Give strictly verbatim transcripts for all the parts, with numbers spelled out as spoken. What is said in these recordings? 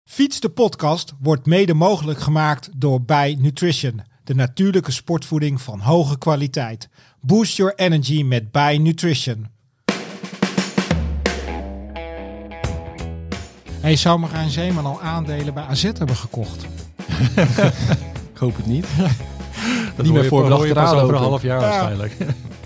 Fiets de podcast wordt mede mogelijk gemaakt door Bij Nutrition, de natuurlijke sportvoeding van hoge kwaliteit. Boost your energy met Bij Nutrition. Hey, zou Marijn Zeeman al aandelen bij A Z hebben gekocht? Ik hoop het niet. Dat niet meer voor de achteraan over een half jaar ja. waarschijnlijk.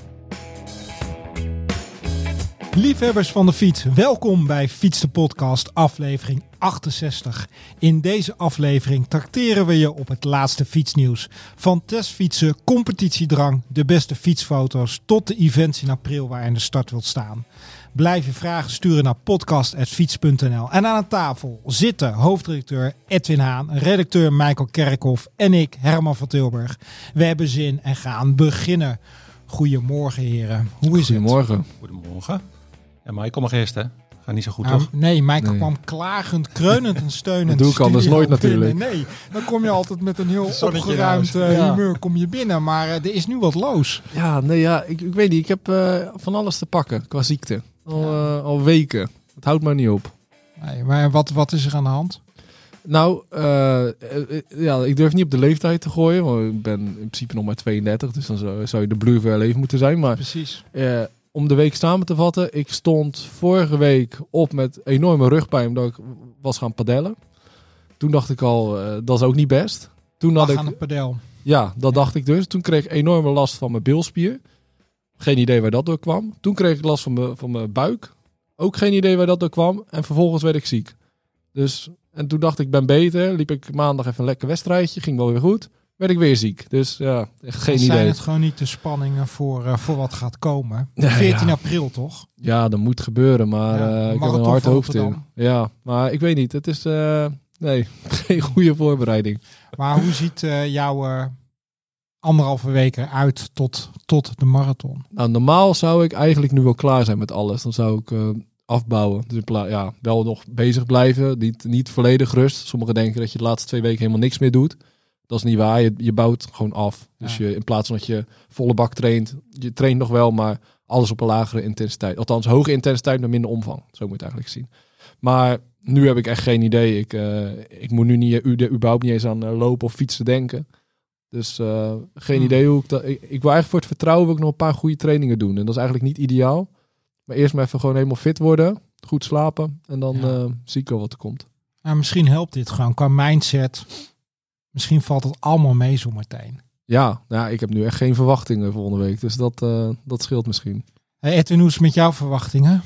Liefhebbers van de fiets, welkom bij Fiets de podcast aflevering achtenzestig. In deze aflevering trakteren we je op het laatste fietsnieuws. Van testfietsen, competitiedrang, de beste fietsfoto's tot de events in april waar je aan de start wilt staan. Blijf je vragen sturen naar podcast apenstaartje fiets punt n l. En aan de tafel zitten hoofdredacteur Edwin Haan, redacteur Michael Kerkhoff en ik, Herman van Tilburg. We hebben zin en gaan beginnen. Goedemorgen heren, hoe is Goedemorgen. het? Goedemorgen. Ja, Michael mag eerst, hè? Gaat niet zo goed, Nou, toch? nee, Michael Nee. kwam klagend, kreunend en steunend. Dat doe ik anders studio nooit natuurlijk. binnen. Nee, dan kom je altijd met een heel Zonnetje opgeruimd in huis. uh, Ja. humeur kom je binnen. Maar uh, er is nu wat loos. Ja, nee, ja, ik, ik weet niet. Ik heb uh, van alles te pakken qua ziekte. Al, uh, al weken. Het houdt maar niet op. Nee, maar wat, wat is er aan de hand? Nou, uh, uh, ja, ik durf niet op de leeftijd te gooien. Want ik ben in principe nog maar tweeëndertig. Dus dan zou, zou je de blue ver leven moeten zijn. Maar Precies. uh, om de week samen te vatten. Ik stond vorige week op met enorme rugpijn. Omdat ik was gaan padellen. Toen dacht ik al, uh, dat is ook niet best. Toen had Ach, ik... aan het padel. Ja, dat dacht ik dus. Toen kreeg ik enorme last van mijn bilspier. Geen idee waar dat door kwam. Toen kreeg ik last van mijn, van mijn buik. Ook geen idee waar dat door kwam. En vervolgens werd ik ziek. Dus, en toen dacht ik, ik ben beter. Liep ik maandag even een lekker wedstrijdje. Ging wel weer goed. Werd ik weer ziek. Dus ja, echt geen Dan idee. zijn het gewoon niet de spanningen voor, uh, voor wat gaat komen. Ja, veertien ja. april toch? Ja, dat moet gebeuren. Maar Ja, uh, ik heb marathon een hard van hoofd in. Rotterdam. Ja, maar ik weet niet. Het is uh, nee, geen goede voorbereiding. Maar hoe ziet uh, jouw uh, anderhalve week eruit tot, tot de marathon? Nou, normaal zou ik eigenlijk nu wel klaar zijn met alles. Dan zou ik uh, afbouwen. Dus in pla- ja, wel nog bezig blijven. Niet, niet volledig rust. Sommigen denken dat je de laatste twee weken helemaal niks meer doet. Dat is niet waar. Je, je bouwt gewoon af. Dus Ja. je, in plaats van dat je volle bak traint. Je traint nog wel, maar alles op een lagere intensiteit. Althans, hoge intensiteit, maar minder omvang. Zo moet je het eigenlijk zien. Maar nu heb ik echt geen idee. Ik, uh, ik moet nu niet, uh, überhaupt niet eens aan uh, lopen of fietsen denken. Dus uh, geen Hmm. idee hoe ik dat... Ik, ik wil eigenlijk voor het vertrouwen wil ik nog een paar goede trainingen doen. En dat is eigenlijk niet ideaal. Maar eerst maar even gewoon helemaal fit worden. Goed slapen. En dan Ja. uh, zie ik wel wat er komt. Nou, misschien helpt dit gewoon qua mindset. Misschien valt het allemaal mee zo meteen. Ja, nou, ik heb nu echt geen verwachtingen volgende week. Dus dat, uh, dat scheelt misschien. Hey Edwin, hoe is het met jouw verwachtingen?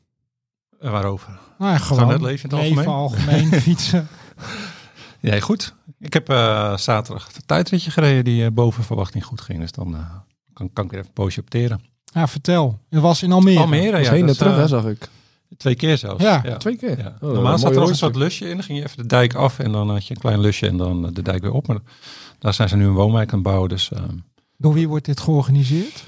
En waarover? Nou ja, gewoon het leven in het leven algemeen fietsen. Ja, goed. Ik heb uh, zaterdag het tijdritje gereden die uh, boven verwachting goed ging. Dus dan uh, kan, kan ik weer even een poosje opteren. Ja, vertel. Het was in Almere. Almere, Was ja. heen en dat is, terug, uh, hè, zag ik. Twee keer zelfs. Ja, Twee keer. Ja. Oh, Normaal een zat er mooi nog een rondje. soort lusje in. Dan ging je even de dijk af en dan had je een klein lusje en dan uh, de dijk weer op. Maar daar zijn ze nu een woonwijk aan het bouwen. Dus uh, Door wie wordt dit georganiseerd?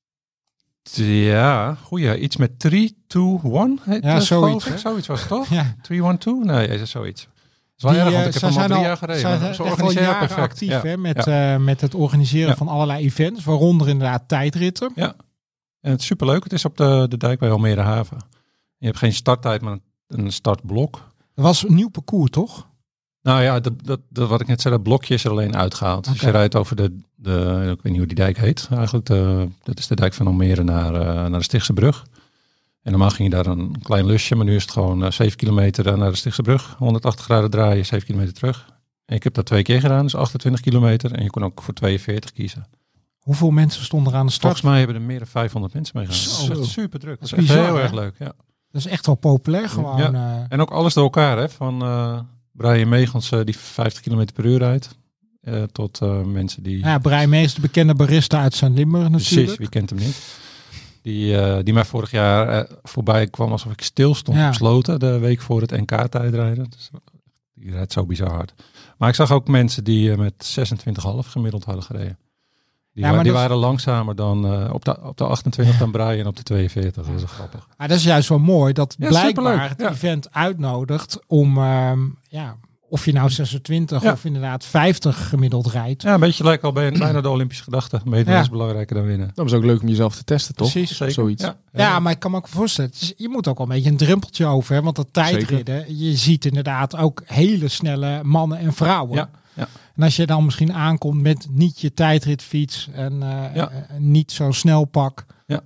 ja, goeie. Iets met drie, twee, één. heet Ja, dat, zoiets, geloof ik. hè? Zoiets was het toch? Ja. drie, één, twee? Nee, is het zoiets. Dat is wel Die, erg, want eh, ik heb zij hem al zijn drie al- jaar gereden. zij Maar zijn ze echt al organiseren jaren perfect. actief Ja. hè, met, Ja. uh, met het organiseren Ja. van allerlei events. Waaronder inderdaad tijdritten. Ja, en het is superleuk. Het is op de, de dijk bij Almere Haven. Je hebt geen starttijd, maar een startblok. Het was een nieuw parcours, toch? Nou ja, dat, dat, dat, wat ik net zei, dat blokje is er alleen uitgehaald. Dus Oké. je rijdt over de, de, ik weet niet hoe die dijk heet. Eigenlijk, de, dat is de dijk van Almere naar, uh, naar de Stichtse Brug. En normaal ging je daar een klein lusje, maar nu is het gewoon uh, zeven kilometer naar de Stichtse Brug. honderdtachtig graden draaien, zeven kilometer terug. En ik heb dat twee keer gedaan, dus achtentwintig kilometer. En je kon ook voor tweeënveertig kiezen. Hoeveel mensen stonden er aan de start? Volgens mij hebben er meer dan vijfhonderd mensen mee gedaan. Zo. Dat is echt super druk. Dat is, Dat is echt bizar, heel hè? erg leuk, ja. Dat is echt wel populair gewoon. Ja. uh, En ook alles door elkaar, hè? Van uh, Brian Megans uh, die vijftig kilometer per uur rijdt. Uh, tot uh, mensen die... ja, Brian Mees, de bekende barista uit Zuid-Limburg natuurlijk. Precies, wie kent hem niet? Die, uh, die mij vorig jaar uh, voorbij kwam alsof ik stil stond Ja. op Sloten. De week voor het N K-tijdrijden. Dus, die rijdt zo bizar hard. Maar ik zag ook mensen die uh, met zesentwintig komma vijf gemiddeld hadden gereden. Die, Ja, wa- maar die dat is- waren langzamer dan uh, op, de, op de achtentwintig dan Brian en op de tweeënveertig. Dat is wel grappig. Maar dat is juist wel mooi dat Ja, blijkbaar superleuk, het ja. event uitnodigt om, um, ja, of je nou zesentwintig Ja. of inderdaad vijftig gemiddeld rijdt. Ja, een beetje lijkt al bij, bijna de Olympische gedachte. Meten Ja. is belangrijker dan winnen. Dat is ook leuk om jezelf te testen, toch? Precies. Zeker. Zoiets. Ja, Ja, maar ik kan me ook voorstellen, het is- je moet ook wel een beetje een drempeltje over. Hè? Want dat tijdridden, je ziet inderdaad ook hele snelle mannen en vrouwen. Ja, ja. En als je dan misschien aankomt met niet je tijdritfiets en eh, Ja. eh, niet zo snel pak.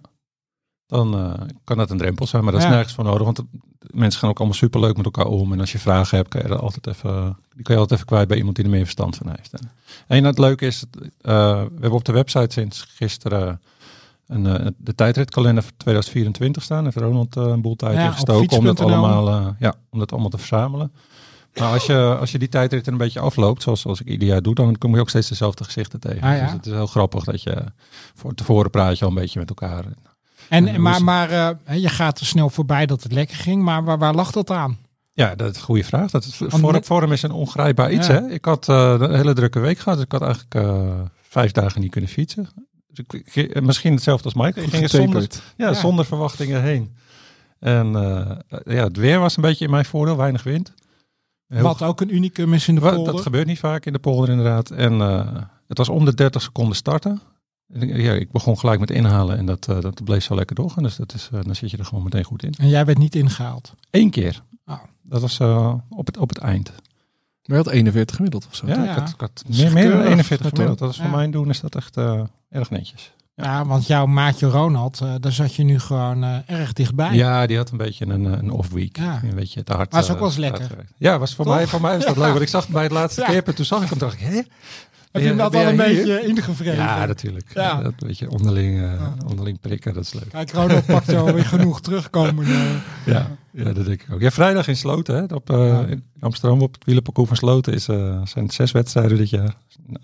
Dan uh, kan dat een drempel zijn, maar dat is Ja. nergens voor nodig. Want de, de mensen gaan ook allemaal superleuk met elkaar om. En als je vragen hebt, kan je er altijd even, die kan je altijd even kwijt bij iemand die er meer verstand van heeft. En, en het leuke is, uh, we hebben op de website sinds gisteren een, uh, de tijdritkalender voor tweeduizend vierentwintig staan. Heeft Ronald uh, een boel tijd Ja, in op gestoken om dat, fiets punt n l. allemaal, uh, ja, om dat allemaal te verzamelen. Maar als je, als je die tijdrit een beetje afloopt, zoals, zoals ik ieder jaar doe, dan kom je ook steeds dezelfde gezichten tegen. Ah, ja. Dus het is heel grappig dat je voor tevoren praat je al een beetje met elkaar. En, En maar hoe maar uh, je gaat er snel voorbij dat het lekker ging. Maar waar, waar lag dat aan? Ja, dat is een goede vraag. Dat is, Want voor, net- vorm is een ongrijpbaar iets. Ja. Hè? Ik had uh, een hele drukke week gehad. Dus ik had eigenlijk uh, vijf dagen niet kunnen fietsen. Dus ik, ik, misschien hetzelfde als Mike. Ik ging er zonder, Getekend. ja, Ja. zonder verwachtingen heen. En uh, ja, het weer was een beetje in mijn voordeel. Weinig wind. Heel Wat ook een unicum is in de Wa- polder. Dat gebeurt niet vaak in de polder inderdaad. En uh, het was om de dertig seconden starten. En ik- ja, ik begon gelijk met inhalen en dat, uh, dat bleef zo lekker doorgaan. Dus dat is, uh, dan zit je er gewoon meteen goed in. En jij werd niet ingehaald. Eén keer. Oh. Dat was uh, op, het, op het eind. Maar je had eenenveertig gemiddeld of zo. Ja, Ja. ik had, ik had is meer, meer dan keurig. eenenveertig Dat gemiddeld. ook. Dat is voor Ja. mijn doen is dat echt uh, erg netjes. Ja, want jouw maatje Ronald, uh, daar zat je nu gewoon uh, erg dichtbij. Ja, die had een beetje een, uh, een off week. Ja. Een beetje te hard. Maar is ook uh, wel eens lekker. uitgewerkt. Ja, was voor Toch? mij, voor mij was dat Ja. leuk. Want ik zag hem bij het laatste Ja. keer. Toen zag ik hem, dacht ik, hè? Heb je hem dat Ben al een jij hier? beetje ingevreden? Ja, natuurlijk. Ja. Ja. Dat een beetje onderling, uh, Ja. onderling prikken, dat is leuk. Kijk, Ronald pakt zo weer genoeg terugkomen. Uh, Ja, ja, dat denk ik ook. Ja, vrijdag in Sloten, hè, op, uh, Ja. in Amsterdam op het wielerparcours van Sloten is, uh, zijn zes wedstrijden dit jaar.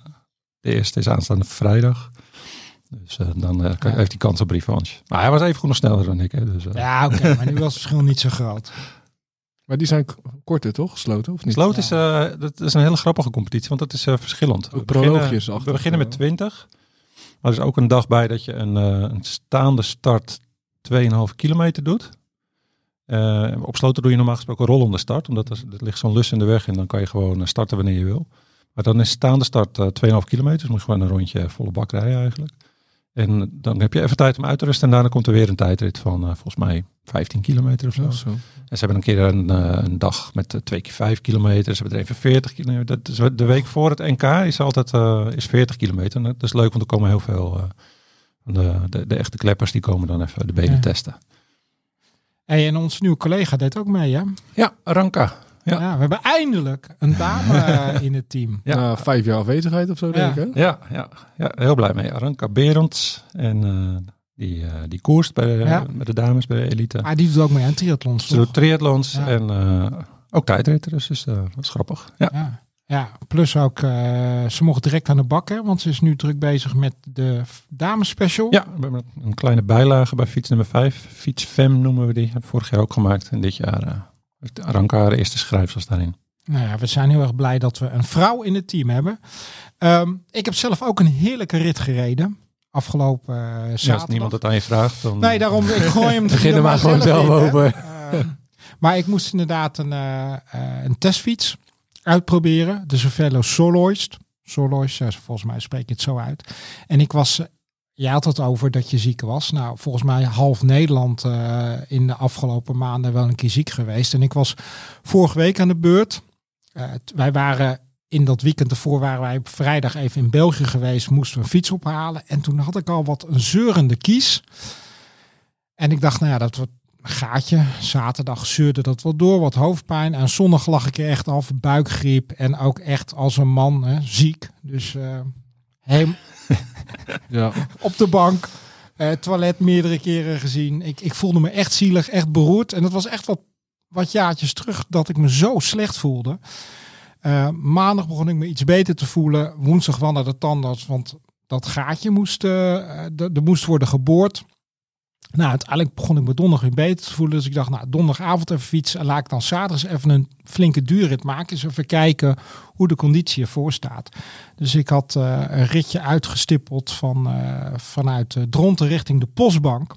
De eerste is aanstaande vrijdag. Dus uh, dan uh, kan, Ja. heeft hij kans op revanche. Maar hij was even goed nog sneller dan ik. Hè, dus, uh. ja, oké, okay, maar nu was het verschil niet zo groot. Maar die zijn k- korter, toch? Gesloten, of niet? Sloten is, uh, dat is een hele grappige competitie, want dat is uh, verschillend. Ook We beginnen- proloogjes achter, We beginnen of, met uh, twintig. Maar er is ook een dag bij dat je een, uh, een staande start twee komma vijf kilometer doet. Uh, op Sloten doe je normaal gesproken een rollende start, omdat er, er ligt zo'n lus in de weg en dan kan je gewoon uh, starten wanneer je wil. Maar dan is staande start uh, twee komma vijf kilometer, dus moet je gewoon een rondje volle bak rijden eigenlijk. En dan heb je even tijd om uit te rusten en daarna komt er weer een tijdrit van uh, volgens mij vijftien kilometer of zo. Zo, zo. En ze hebben een keer een, uh, een dag met uh, twee keer vijf kilometer. Ze hebben er even veertig kilometer. Dat is de week voor het N K is altijd uh, is veertig kilometer. En dat is leuk, want er komen heel veel uh, de, de, de echte kleppers die komen dan even de benen Ja. testen. Hey, en onze nieuwe collega deed ook mee, hè? Ja, Ranka. Ja. Ja, we hebben eindelijk een dame uh, in het team. Ja. Na vijf jaar afwezigheid of zo, Ja. denk ik, hè? Ja, ja, ja, heel blij mee. Ranka Berends. En uh, die, uh, die koerst bij de, Ja. met de dames bij de elite. Maar die doet ook mee aan triathlons, Ze doet toch? triathlons Ja. en uh, ook tijdritten. Dus, dus uh, dat is grappig. Ja. Ja. Ja, plus ook, uh, ze mocht direct aan de bak, hè? Want ze is nu druk bezig met de f- damespecial. Ja, we hebben een kleine bijlage bij fiets nummer vijf. Fiets Fem noemen we die. Hebben we vorig jaar ook gemaakt. En dit jaar uh, heeft Ranka haar eerste schrijfsels daarin. Nou ja, we zijn heel erg blij dat we een vrouw in het team hebben. Um, ik heb zelf ook een heerlijke rit gereden. Afgelopen uh, zaterdag. Ja, als niemand het aan je vraagt, dan... Nee, daarom, ik gooi hem Begin er er maar gewoon zelf in, hè. over. Uh, maar ik moest inderdaad een, uh, uh, een testfiets uitproberen. De Cervelo Soloist. Soloist, ja, volgens mij spreek je het zo uit. En ik was... Uh, jij had het over dat je ziek was. Nou, volgens mij half Nederland uh, in de afgelopen maanden wel een keer ziek geweest. En ik was vorige week aan de beurt. Uh, t- wij waren... In dat weekend ervoor waren wij op vrijdag even in België geweest. Moesten we een fiets ophalen. En toen had ik al wat een zeurende kies. En ik dacht, nou ja, dat wordt een gaatje. Zaterdag zeurde dat wel door. Wat hoofdpijn. En zondag lag ik er echt af. Buikgriep. En ook echt als een man. Hè, ziek. Dus uh, hem Ja. op de bank. Uh, toilet meerdere keren gezien. Ik, ik voelde me echt zielig. Echt beroerd. En dat was echt wat, wat jaartjes terug. Dat ik me zo slecht voelde. Uh, maandag begon ik me iets beter te voelen. Woensdag wel naar de tandarts, want dat gaatje moest, uh, er moest worden geboord. Nou, uiteindelijk begon ik me donderdag weer beter te voelen. Dus ik dacht, nou, donderdagavond even fietsen. En laat ik dan zaterdag eens even een flinke duurrit maken. Dus even kijken hoe de conditie ervoor staat. Dus ik had uh, een ritje uitgestippeld van, uh, vanuit uh, Dronten richting de Postbank.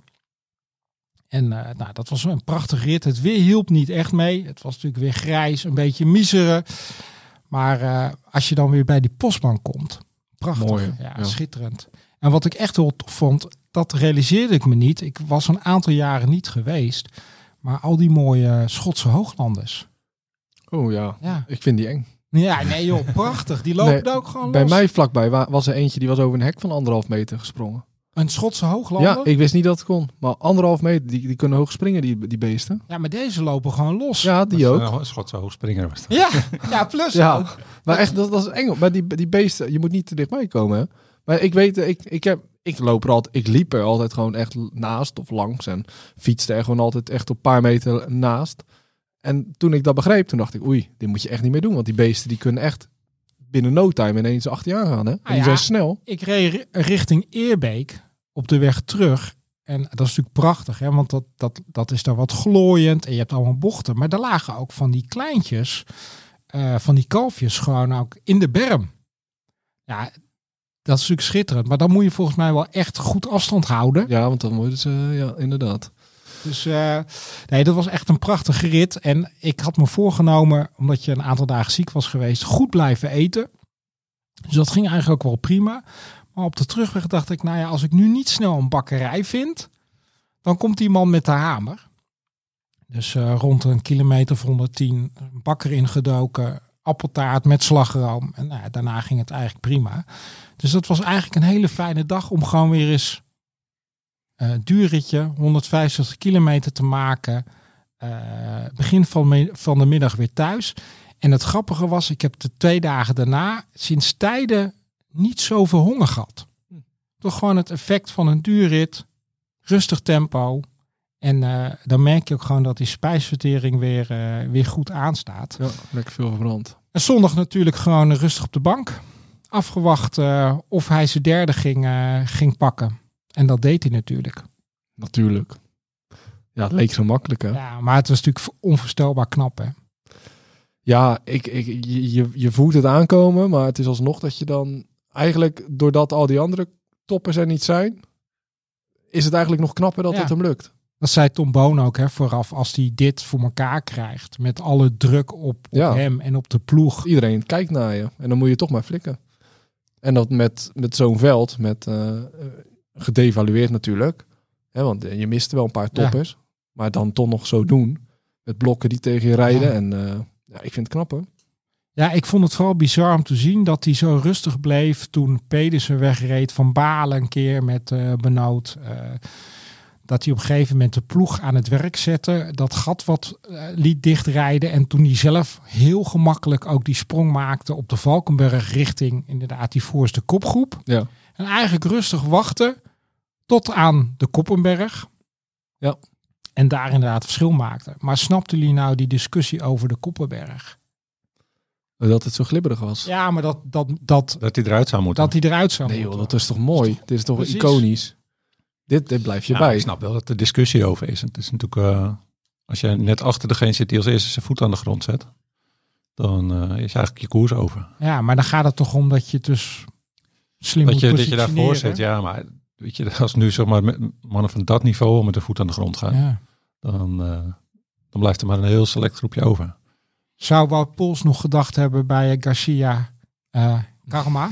En uh, nou, dat was een prachtige rit. Het weer hielp niet echt mee. Het was natuurlijk weer grijs, een beetje miseren. Maar uh, als je dan weer bij die postbank komt. Prachtig. Mooi, ja, ja. Schitterend. En wat ik echt heel tof vond, dat realiseerde ik me niet. Ik was een aantal jaren niet geweest. Maar al die mooie Schotse hooglanders. Oh ja. Ja. Ik vind die eng. Ja, nee joh, prachtig. Die lopen Nee, er ook gewoon Bij los. mij vlakbij wa- was er eentje die was over een hek van anderhalf meter gesprongen. Een Schotse hooglander? Ja, ik wist niet dat het kon. Maar anderhalf meter, die, die kunnen hoog springen, die, die beesten. Ja, maar deze lopen gewoon los. Ja, die Dat ook. is Een Schotse hoogspringer was dat. Ja, ja plus Ja, ook. maar echt, dat, dat is eng. Maar die, die beesten, je moet niet te dichtbij komen. Hè? Maar ik weet, ik, ik, heb, ik loop er altijd, ik liep er altijd gewoon echt naast of langs. En fietste er gewoon altijd echt op een paar meter naast. En toen ik dat begreep, toen dacht ik, oei, dit moet je echt niet meer doen. Want die beesten die kunnen echt binnen no time ineens achter je aangaan. Hè? En die ja. zijn snel. Ik reed richting Eerbeek op de weg terug. En dat is natuurlijk prachtig, hè? Want dat, dat, dat is daar wat glooiend. En je hebt allemaal bochten. Maar daar lagen ook van die kleintjes, uh, van die kalfjes gewoon ook in de berm. Ja, dat is natuurlijk schitterend. Maar dan moet je volgens mij wel echt goed afstand houden. Ja, want dan worden ze, ja, inderdaad. Dus uh, nee, dat was echt een prachtige rit. En ik had me voorgenomen, omdat je een aantal dagen ziek was geweest, goed blijven eten. Dus dat ging eigenlijk ook wel prima. Maar op de terugweg dacht ik, nou ja, als ik nu niet snel een bakkerij vind, dan komt die man met de hamer. Dus uh, rond een kilometer of honderdtien, een bakker ingedoken, appeltaart met slagroom. En nou ja, daarna ging het eigenlijk prima. Dus dat was eigenlijk een hele fijne dag om gewoon weer eens uh, duur ritje, honderdvijfenzestig kilometer te maken. Uh, begin van, me- van de middag weer thuis. En het grappige was, ik heb de twee dagen daarna sinds tijden niet zoveel honger gehad. Hm. Toch gewoon het effect van een duurrit, rustig tempo. En uh, dan merk je ook gewoon dat die spijsvertering weer, uh, weer goed aanstaat. Ja, lekker veel verbrand. En zondag natuurlijk gewoon rustig op de bank. Afgewacht uh, of hij zijn derde ging, uh, ging pakken. En dat deed hij natuurlijk. Natuurlijk. Ja, het leek zo makkelijk, hè? Ja, maar het was natuurlijk onvoorstelbaar knap, hè? Ja, ik, ik, je, je voelt het aankomen, maar het is alsnog dat je dan eigenlijk, doordat al die andere toppers er niet zijn, is het eigenlijk nog knapper dat ja. het hem lukt. Dat zei Tom Boon ook, hè, vooraf, als hij dit voor elkaar krijgt, met alle druk op, op Ja. hem en op de ploeg. Iedereen kijkt naar je en dan moet je toch maar flikken. En dat met, met zo'n veld, met uh, gedevalueerd natuurlijk, hè, want je mist wel een paar toppers, ja. maar dan toch nog zo doen, met blokken die tegen je rijden. Ja. En uh, ja, ik vind het knap, hoor. Ja, ik vond het vooral bizar om te zien dat hij zo rustig bleef toen Pedersen wegreed, Van Baarle een keer met uh, Benoot. Uh, dat hij op een gegeven moment de ploeg aan het werk zette, dat gat wat uh, liet dichtrijden en toen hij zelf heel gemakkelijk ook die sprong maakte op de Valkenburg richting inderdaad die voorste kopgroep. Ja. En eigenlijk rustig wachten tot aan de Koppenberg. Ja. En daar inderdaad verschil maakte. Maar snapten jullie nou die discussie over de Koppenberg? Dat het zo glibberig was. Ja, maar dat, dat, dat, Dat hij eruit zou moeten. dat hij eruit zou Nee moeten. joh, dat is toch mooi? Dit is toch Precies. iconisch? Dit, dit blijf je Ja, bij. ik snap wel dat er discussie over is. Het is natuurlijk, uh, als je net achter degene zit die als eerste zijn voet aan de grond zet, dan uh, is eigenlijk je koers over. Ja, maar dan gaat het toch om dat je het dus slim Dat moet je, dat je positioneren. daarvoor zit, ja, maar weet je, als nu zeg maar met mannen van dat niveau met de voet aan de grond gaan, Ja. dan, uh, dan blijft er maar een heel select groepje over. Zou Wout Poels nog gedacht hebben bij Garcia uh, Karma?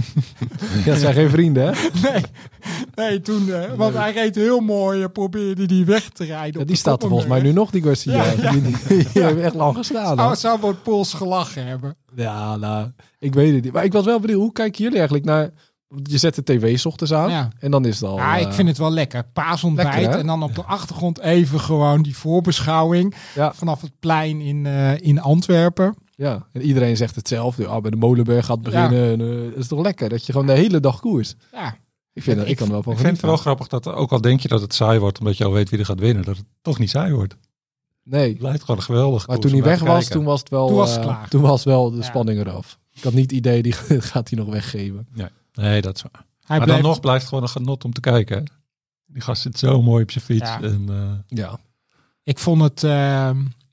Ja, dat zijn geen vrienden, hè? Nee, nee toen, uh, want hij reed heel mooi, uh, probeerde die weg te rijden. Ja, op die de staat er volgens mij nu nog, die Garcia. Ja, ja. Die, die, die hebben echt lang gestaan. Zou, Hè? zou Wout Poels gelachen hebben? Ja, nou, ik weet het niet. Maar ik was wel benieuwd, hoe kijken jullie eigenlijk naar... Je zet de tv 's ochtends aan Ja. en dan is het al... Ja, ik uh, vind het wel lekker. Paasontbijt lekker, hè? en dan op de achtergrond even gewoon die voorbeschouwing Ja. vanaf het plein in, uh, in Antwerpen. Ja, en iedereen zegt hetzelfde. Ja, bij de Molenberg gaat beginnen. Ja. En, uh, het is toch lekker dat je gewoon de hele dag koers. Ja, Ik, vind, Ik- ik, ik kan er wel van Ik vind het wel genieten. grappig dat ook al denk je dat het saai wordt, omdat je al weet wie er gaat winnen, dat het toch niet saai wordt. Nee, Het blijft gewoon een geweldig. maar toen hij weg was, toen was het wel, Toen was het uh, klaar. toen was wel de Ja. spanning eraf. Ik had niet het idee, die gaat hij nog weggeven. Nee, dat is waar. hij Maar bleef, dan nog blijft het gewoon een genot om te kijken. Hè? Die gast zit zo mooi op zijn fiets. Ja. En, uh, Ja, Ik vond het... Uh,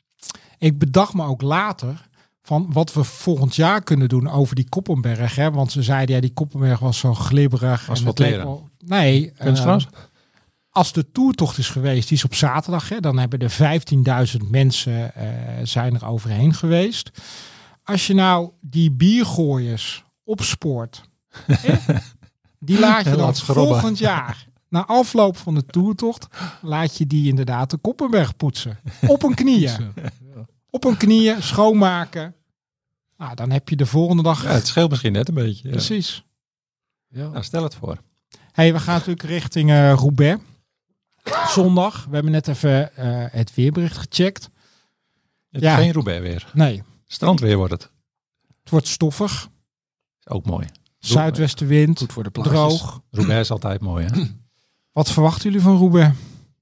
ik bedacht me ook later van wat we volgend jaar kunnen doen over die Koppenberg. Hè? Want ze zeiden, ja, die Koppenberg was zo glibberig. en het leek Asfalteren. wel- Nee. Kunstgras? Uh, als de toertocht is geweest, die is op zaterdag. Hè, dan hebben er vijftienduizend mensen uh, zijn er overheen geweest. als je nou die biergooiers opspoort, hè, die laat je dan Laat schrobben. volgend jaar, na afloop van de toertocht, laat je die inderdaad de Koppenberg poetsen. Op hun knieën. Op hun knieën, schoonmaken. Nou, dan heb je de volgende dag... Ja, het scheelt misschien net een beetje. Ja. Precies. Ja. Nou, stel het voor. Hey, we gaan natuurlijk richting uh, Roubaix. Zondag. We hebben net even uh, het weerbericht gecheckt. Het Ja. is geen Roubaix weer. Nee, Strandweer wordt het. het wordt stoffig. Is ook mooi. Zuidwestenwind. Goed voor de plaatjes. Droog. Roubaix is altijd mooi, hè? Wat verwachten jullie van Roubaix?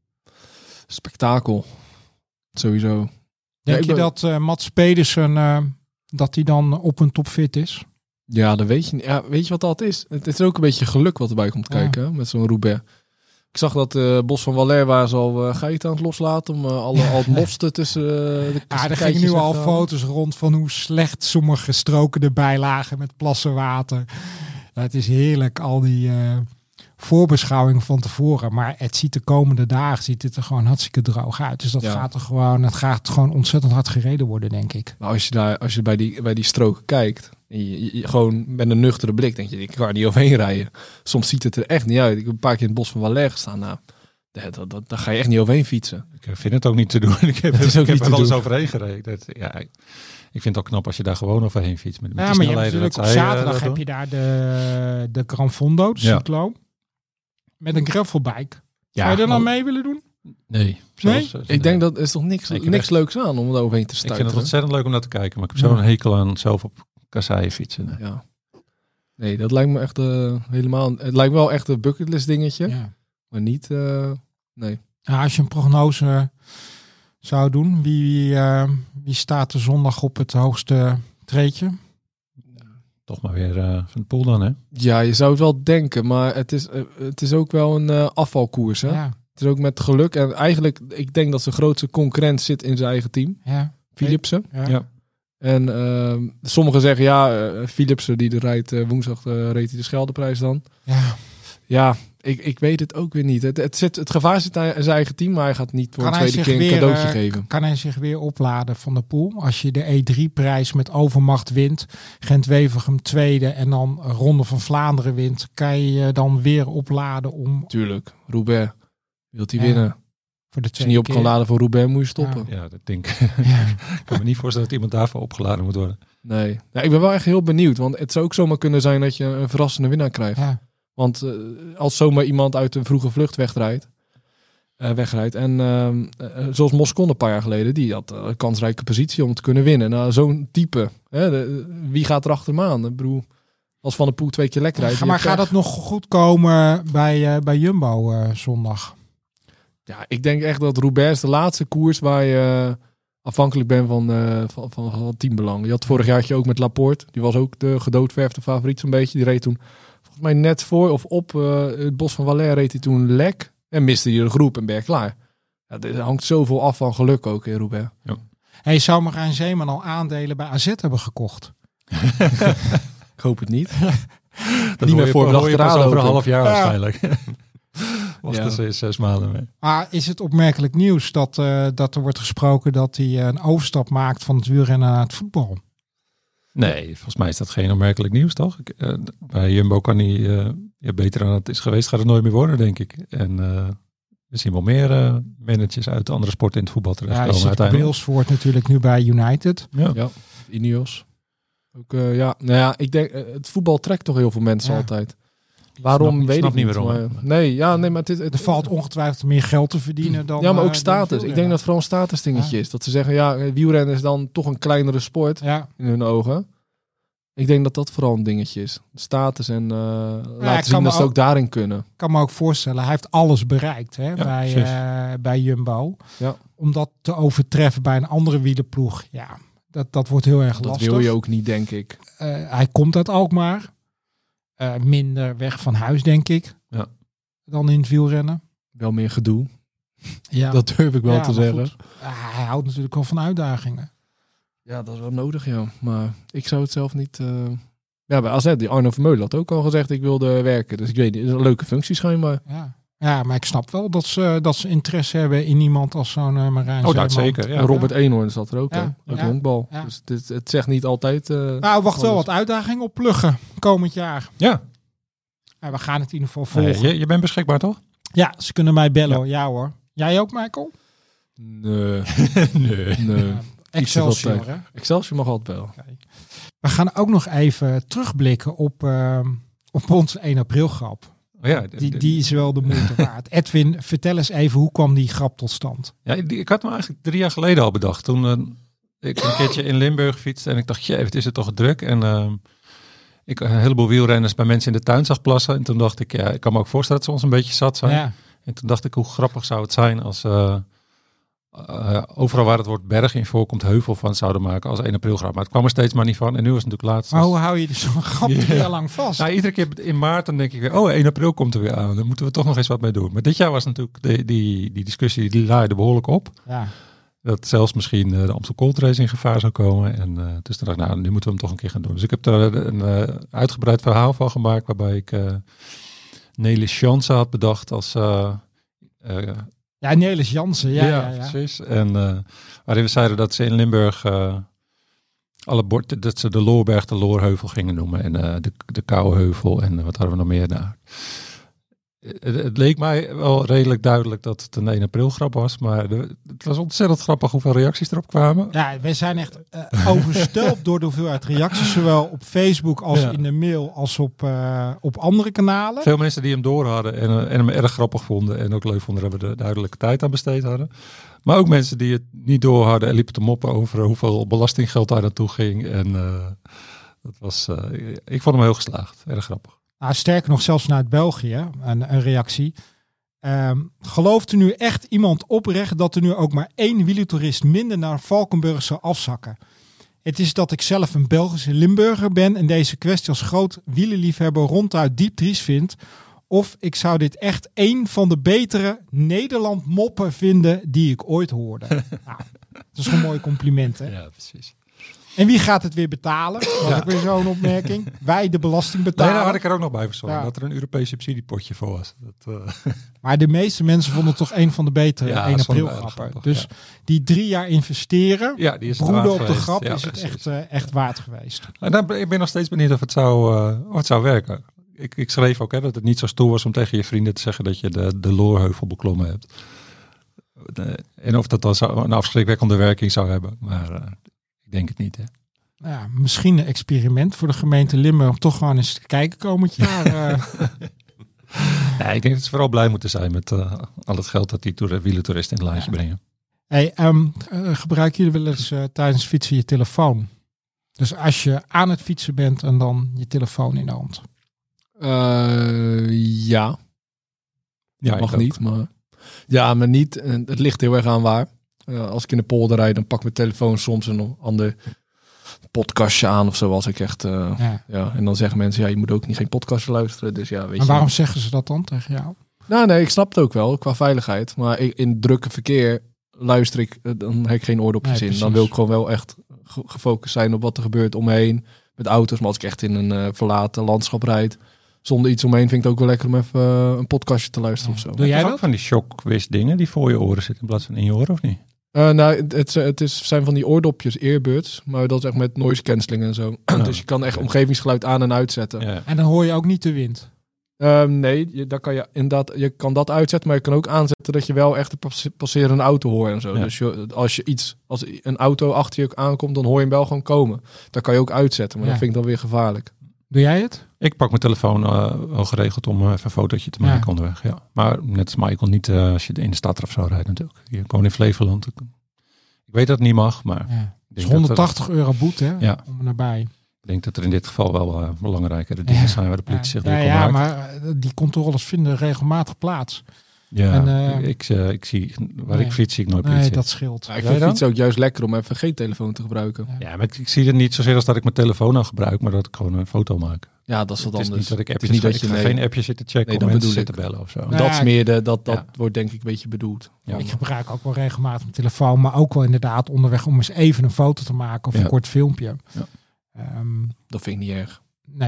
Spektakel. Sowieso. Denk Ja, ik je ben- dat uh, Mats Pedersen uh, dat hij dan op een topfit is? Ja, dat weet je niet. Ja, weet je wat dat is? Het is ook een beetje geluk wat erbij komt Ja. kijken hè, met zo'n Roubaix. Ik zag dat uh, Bos van Waller waar ze al uh, geiten aan het loslaten om uh, alle, al het mosten tussen uh, de Ja, er keitjes gingen nu weg al te halen. foto's rond van hoe slecht sommige stroken erbij lagen met plassen water. Ja, het is heerlijk, al die uh, voorbeschouwing van tevoren. Maar het ziet de komende dagen ziet het er gewoon hartstikke droog uit. Dus dat Ja. gaat er gewoon, het gaat gewoon ontzettend hard gereden worden, denk ik. Maar als je, daar, als je bij, die, bij die stroken kijkt, en je, je- je- gewoon met een nuchtere blik, denk je, ik kan er niet overheen rijden. Soms ziet het er echt niet uit. Ik heb een paar keer in het Bos van Waller gestaan. Nou, dat, dat, dat, daar ga je echt niet overheen fietsen. Ik vind het ook niet te doen. Ik heb, Het is ook ik heb niet er te wel eens doen. overheen gereden. Dat, ja, ik, ik vind het ook knap als je daar gewoon overheen fietst. Met, met Ja, die maar je hebt snelheden natuurlijk dat op zij, eh, zaterdag dat heb doen. je daar de, de Gran Fondo, de Ja. cyclo. Met een gravelbike. Ja, Zou je er dan oh, mee willen doen? Nee. Zoals, eh, Ik denk dat er is toch niks, Ik heb niks echt- leuks aan om er overheen te Ik vind stuiteren. het ontzettend leuk om naar te kijken. Maar ik heb Ja. zo'n hekel aan zelf op kasseien fietsen. Ja. Nee, dat lijkt me echt uh, helemaal... Het lijkt wel echt een bucketlist dingetje. Ja. Maar niet... Uh, nee. Ja, als je een prognose zou doen, wie, wie, uh, wie staat er zondag op het hoogste treedje? Toch maar weer uh, van de pool dan, hè? Ja, je zou het wel denken. Maar het is, uh, het is ook wel een uh, afvalkoers, hè? Ja, Het is ook met geluk. En eigenlijk, ik denk dat zijn grootste concurrent zit in zijn eigen team. ja, Philipsen. ja. Ja. En uh, sommigen zeggen, ja, uh, Philipsen die de rijdt uh, woensdag uh, reed hij de Scheldeprijs dan. ja. Ja, ik, ik weet het ook weer niet. Het, het, zit, het gevaar zit aan zijn eigen team, maar hij gaat niet voor Kan een hij tweede zich keer een weer, cadeautje uh, geven. Kan hij zich weer opladen van de pool? Als je de E drie prijs met overmacht wint, Gent-Wevelgem tweede en dan Ronde van Vlaanderen wint, kan je je dan weer opladen om Tuurlijk, Roubaix. Wilt hij Ja, winnen? voor de Als je tweede niet op keer. kan laden voor Roubaix, moet je stoppen. Ja, dat denk ik. Ja. Ik kan me niet voorstellen dat iemand daarvoor opgeladen moet worden. Nee. Ja, ik ben wel echt heel benieuwd. Want het zou ook zomaar kunnen zijn dat je een verrassende winnaar krijgt. Ja. Want uh, als zomaar iemand uit een vroege vlucht wegrijdt. Uh, wegrijdt. En uh, uh, zoals Moscon een paar jaar geleden. Die had een kansrijke positie om te kunnen winnen. Nou, zo'n type. Hè, de, wie gaat er achter hem aan? Ik bedoel, als Van der Poel twee keer lekker rijdt. Ja, die maar heeft gaat pech. dat nog goed komen bij, uh, bij Jumbo uh, zondag? Ja, ik denk echt dat Roubaix is de laatste koers waar je uh, afhankelijk bent van, uh, van, van, van teambelang. Je had vorig jaartje ook met Laporte. Die was ook de gedoodverfde favoriet zo'n beetje. Die reed toen volgens mij net voor of op uh, het Bos van Waller reed hij toen lek. En miste hij de groep en ben je klaar. Ja, er hangt zoveel af van geluk ook in Roubaix. Ja. Hey, zou Marijn Zeeman al aandelen bij A Z hebben gekocht? Ik hoop het niet. Dat Niet meer hoor je- voor de hoor je pas achteraan over een lopen. half jaar Ja. waarschijnlijk. Was Ja. er zes, zes maanden mee. Maar is het opmerkelijk nieuws dat, uh, dat er wordt gesproken dat hij uh, een overstap maakt van het wielrennen naar het voetbal? Nee, volgens mij is dat geen onmerkelijk nieuws, toch? Ik, uh, bij Jumbo kan hij uh, ja, beter dan het is geweest, gaat het nooit meer worden, denk ik. En uh, we zien wel meer uh, managers uit de andere sporten in het voetbal Ja, je terechtkomen ziet uiteindelijk. Brailsford natuurlijk nu bij United. Ja. Ja, Ineos. Ook, uh, ja, nou ja, ik denk, uh, het voetbal trekt toch heel veel mensen Ja. altijd. Waarom, snap- weet snap ik niet niet. waarom. Maar, nee, ja, nee, maar het, is- het Er valt ongetwijfeld meer geld te verdienen dan... ja, maar ook uh, status. dan Ik denk wielrennen. dat het vooral een status dingetje is. Dat ze zeggen, ja, wielrennen is dan toch een kleinere sport Ja, in hun ogen. Ik denk dat dat vooral een dingetje is. Status en uh, ik laten kan zien me dat ze ook- ook daarin kunnen. ik kan me ook voorstellen. Hij heeft alles bereikt hè, bij, precies. uh, bij Jumbo. Ja. Om dat te overtreffen bij een andere wielerploeg. Ja, dat, dat wordt heel erg Dat lastig. wil je ook niet, denk ik. Uh, hij komt uit Alkmaar. Uh, minder weg van huis, denk ik. Ja. Dan in het wielrennen. Wel meer gedoe. Ja, Dat durf ik wel Ja, te maar zeggen. goed. Uh, hij houdt natuurlijk wel van uitdagingen. Ja, dat is wel nodig, ja. Maar ik zou het zelf niet... Uh... Ja, bij A Z, die Arno Vermeulen had ook al gezegd, ik wilde werken. Dus ik weet niet, het is een leuke functie schijnbaar. Ja. Ja, maar ik snap wel dat ze, dat ze interesse hebben in iemand als zo'n uh, Marijn Oh, dat Zeeman. zeker. Ja. En Robert Eenhoorn zat er ook, Ja, hè? Ook ja, honkbal. ja. Dus dit, het zegt niet altijd... Uh, Nou, wacht wel alles. wat uitdagingen op pluggen komend jaar. Ja. Ja, we gaan het in ieder geval volgen. Nee, je, je bent beschikbaar, toch? Ja, ze kunnen mij bellen. Ja. Ja, ja hoor. Jij ook, Michael? Nee, nee. nee. Ja, Excelsior, hè? Excelsior mag altijd wel. We gaan ook nog even terugblikken op, uh, op onze één april grap. Oh ja, Die, die is wel de moeite waard. Edwin, vertel eens even, hoe kwam die grap tot stand? Ja, die, ik had hem eigenlijk drie jaar geleden al bedacht. Toen uh, ik een keertje in Limburg fietste en ik dacht, jee, wat is het toch druk. En uh, ik een heleboel wielrenners bij mensen in de tuin zag plassen. En toen dacht ik, ja, ik kan me ook voorstellen dat ze ons een beetje zat zijn. Ja. En toen dacht ik, hoe grappig zou het zijn als uh, uh, overal waar het woord berg in voorkomt, heuvel van zouden maken als één april grap. Maar het kwam er steeds maar niet van. En nu was het natuurlijk laatst. Maar hoe hou je dus zo'n grap drie jaar lang vast? Nou, iedere keer in maart dan denk ik weer, oh, één april komt er weer aan. Dan moeten we toch nog eens wat mee doen. Maar dit jaar was natuurlijk de, die, die discussie, die laaide behoorlijk op. Ja. Dat zelfs misschien uh, de Amstel Gold Race in gevaar zou komen. En uh, dus toen dacht ik, nou, nu moeten we hem toch een keer gaan doen. Dus ik heb er een uh, uitgebreid verhaal van gemaakt, waarbij ik uh, Nelis Jansen had bedacht als... Uh, uh, Ja, Nelis Jansen. Ja, ja, ja, ja. precies. En uh, waarin we zeiden dat ze in Limburg uh, alle bord, dat ze de Loorberg de Loorheuvel gingen noemen. En uh, de, de Kouheuvel en uh, wat hadden we nog meer daar. Het, het leek mij wel redelijk duidelijk dat het een één april grap was. Maar de, het was ontzettend grappig hoeveel reacties erop kwamen. Ja, wij zijn echt uh, overstelpt door de hoeveelheid reacties. Zowel op Facebook als Ja. in de mail als op, uh, op andere kanalen. Veel mensen die hem door hadden en, uh, en hem erg grappig vonden. En ook leuk vonden dat we er duidelijke tijd aan besteed hadden. Maar ook mensen die het niet door hadden en liepen te moppen over hoeveel belastinggeld daar naartoe ging. En uh, dat was, uh, ik vond hem heel geslaagd. Erg grappig. Nou, sterker nog, zelfs vanuit België, een, een reactie. Um, gelooft er nu echt iemand oprecht dat er nu ook maar één wielertoerist minder naar Valkenburg zou afzakken? Het is dat ik zelf een Belgische Limburger ben en deze kwestie als groot wielerliefhebber ronduit diep triest vind. Of ik zou dit echt één van de betere Nederland moppen vinden die ik ooit hoorde. Nou, dat is gewoon een mooi compliment, hè? Ja, precies. En wie gaat het weer betalen? Dat was Ja. ook weer zo'n opmerking. Wij de belasting Nee, betalen. daar had ik er ook nog bij verzorgd. Ja. Dat er een Europees subsidiepotje voor was. Dat, uh... Maar de meeste mensen vonden het toch een van de betere Ja, één dat april vond ik erg grappen. grappig, Dus ja. die drie jaar investeren, Ja, die is het broeden waard op de geweest. grap, Ja, is het precies. echt, uh, echt waard geweest. En dan, ik ben nog steeds benieuwd of het zou, uh, of het zou werken. Ik, ik schreef ook hè, dat het niet zo stoer was om tegen je vrienden te zeggen dat je de, de Loorheuvel beklommen hebt. De, en of dat dan zou, een afschrikwekkende werking zou hebben. Maar uh, ik denk het niet. Hè. Ja, misschien een experiment voor de gemeente Limburg om toch gewoon eens te kijken komend jaar. Uh, Nee, ik denk dat ze vooral blij moeten zijn met uh, al het geld dat die toer- wielertoeristen in het laadje Ja. brengen. hey, um, uh, gebruiken jullie wel eens uh, tijdens fietsen je telefoon? Dus als je aan het fietsen bent en dan je telefoon in de hand. Uh, ja, Ja, mag ik ook. niet, maar... Ja, maar niet. En het ligt heel erg aan waar. Uh, als ik in de polder rijd, dan pak ik mijn telefoon soms een ander podcastje aan of zo. Als ik echt... Uh, Ja. ja, en dan zeggen mensen, ja, je moet ook niet geen podcastje luisteren. Dus ja, weet Maar je. waarom zeggen ze dat dan tegen jou? Nou, nee, ik snap het ook wel, qua veiligheid. Maar ik, in drukke verkeer luister ik, uh, dan heb ik geen oordopjes Nee, in. Dan precies. wil ik gewoon wel echt ge- gefocust zijn op wat er gebeurt om me heen. Met auto's, maar als ik echt in een uh, verlaten landschap rijd, zonder iets omheen, vind ik het ook wel lekker om even uh, een podcastje te luisteren of zo. Doe jij Heb je dat? ook van die shockwiz dingen die voor je oren zitten in plaats van in je oren of niet? Uh, nou, het, het, het is, zijn van die oordopjes, earbuds, maar dat is echt met noise cancelling en zo. Ja. Dus je kan echt omgevingsgeluid aan en uitzetten. Ja. En dan hoor je ook niet de wind. Um, nee, je, daar kan je inderdaad, je kan dat uitzetten, maar je kan ook aanzetten dat je wel echt een passe- passerende auto hoort en zo. Ja. Dus je, als je iets, als een auto achter je aankomt, dan hoor je hem wel gewoon komen. Dat kan je ook uitzetten, maar Ja. dat vind ik dan weer gevaarlijk. Doe jij het? Ik pak mijn telefoon uh, wel geregeld om uh, even een fotootje te maken Ja. onderweg. Ja. Maar net als Michael niet uh, als je in de stad of zo rijdt natuurlijk. Je komt in Flevoland. Ik weet dat het niet mag, maar Ja. ik Het is denk, dat er, honderdtachtig euro boete, hè? Ja. Om er nabij. ik denk dat er in dit geval wel uh, belangrijkere dingen Ja. zijn waar de politie zich ja, druk ja, om maakt. maar uh, die controles vinden regelmatig plaats. Ja, en, uh, ik, uh, ik zie, waar nee. ik fiets zie ik nooit Nee, politie. dat scheelt. Ja, ik Jij vind dan? fietsen ook juist lekker om even geen telefoon te gebruiken. Ja. Ja, maar ik, ik zie het niet zozeer als dat ik mijn telefoon nou gebruik, maar dat ik gewoon een foto maak. Ja, dat is wat Het is anders. niet dat ik Het appjes is niet ga- dat je ik ga nee, geen appjes zitten checken Nee, of dat mensen bedoel zitten bellen of zo. Nee. dat is meer de, dat, dat Ja. wordt denk ik een beetje bedoeld. Ja. Ik gebruik ook wel regelmatig mijn telefoon, maar ook wel inderdaad onderweg om eens even een foto te maken of Ja. een kort filmpje. Ja. Ehm, Dat vind ik niet erg. nee,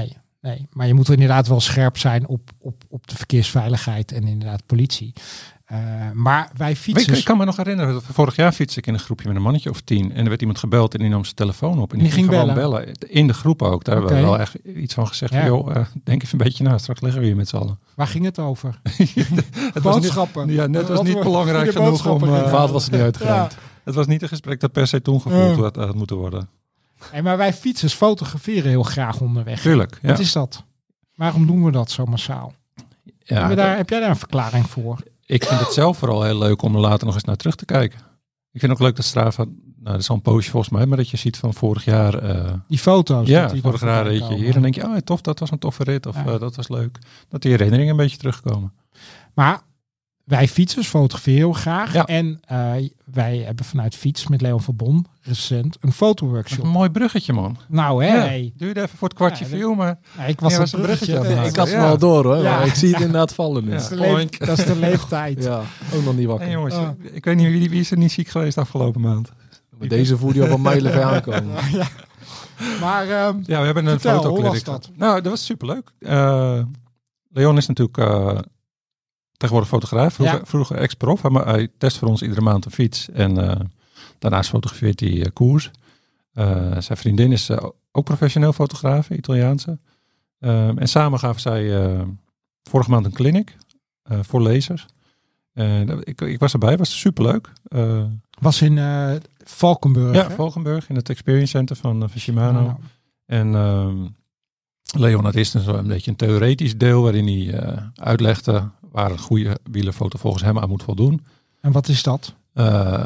nee, maar je moet inderdaad wel scherp zijn op, op, op de verkeersveiligheid en inderdaad politie. Uh, maar wij fietsers... Weet, ik kan me nog herinneren, dat vorig jaar fietste ik in een groepje met een mannetje of tien. En er werd iemand gebeld en die nam zijn telefoon op. En die, die ging, ging gewoon bellen. bellen. In de groep ook. Daar okay. hebben we wel echt iets van gezegd. Ja. Van, joh, uh, denk even een beetje na. Straks liggen we hier met z'n allen. Waar ging het over? het Boodschappen. Was niet, ja, net was niet belangrijk genoeg om... Uh, vaat was er niet uitgeruimd. Ja. Het was niet een gesprek dat per se toen gevoerd uh. had, had moeten worden. Hey, maar wij fietsers fotograferen heel graag onderweg. Tuurlijk, ja. Wat is dat? Waarom doen we dat zo massaal? Ja, heb, daar, dat... heb jij daar een verklaring voor? Ik vind het zelf vooral heel leuk om er later nog eens naar terug te kijken. Ik vind ook leuk dat Strava, nou dat is al een poosje volgens mij, maar dat je ziet van vorig jaar. Uh, die foto's. Ja, die vorig jaar reed je hier en denk je, oh tof, dat was een toffe rit of ja. uh, dat was leuk. Dat die herinneringen een beetje terugkomen. Maar wij fietsers fotograferen heel graag. Ja. En uh, wij hebben vanuit Fiets met Leon van Bon recent een fotoworkshop. Een mooi bruggetje, man. Nou hè. Ja, hey. duurde even voor het kwartje ja, viel, maar... Ja, ik was, ja, was een bruggetje. bruggetje nee, ik had het ja. al door hoor, ja. maar ik zie het inderdaad vallen nu. Ja. Dat, is leef, dat is de leeftijd. Ja, ook nog niet wakker. Hey, jongens, oh. ik weet niet wie, wie is er niet ziek geweest afgelopen maand. Met deze voel je op een mijlen ver aankomen. ja. Maar um, ja, we hebben een vertel, foto. Hoe was dat? Nou, dat was superleuk. Uh, Leon is natuurlijk uh, tegenwoordig fotograaf. Vroeger, ja. vroeger ex-prof. Hij, hij test voor ons iedere maand een fiets. En uh, daarnaast fotografeert hij uh, koers. Uh, zijn vriendin is uh, ook professioneel fotograaf, Italiaanse. Uh, en samen gaven zij uh, vorige maand een clinic uh, voor lezers. Uh, ik, ik was erbij, was superleuk. Uh, was in uh, Valkenburg. Ja, hè? Valkenburg, in het Experience Center van, uh, van Shimano. Oh, nou. En uh, Leon had eerst een, een beetje een theoretisch deel waarin hij uh, uitlegde waar een goede wielerfoto volgens hem aan moet voldoen. En wat is dat? Uh,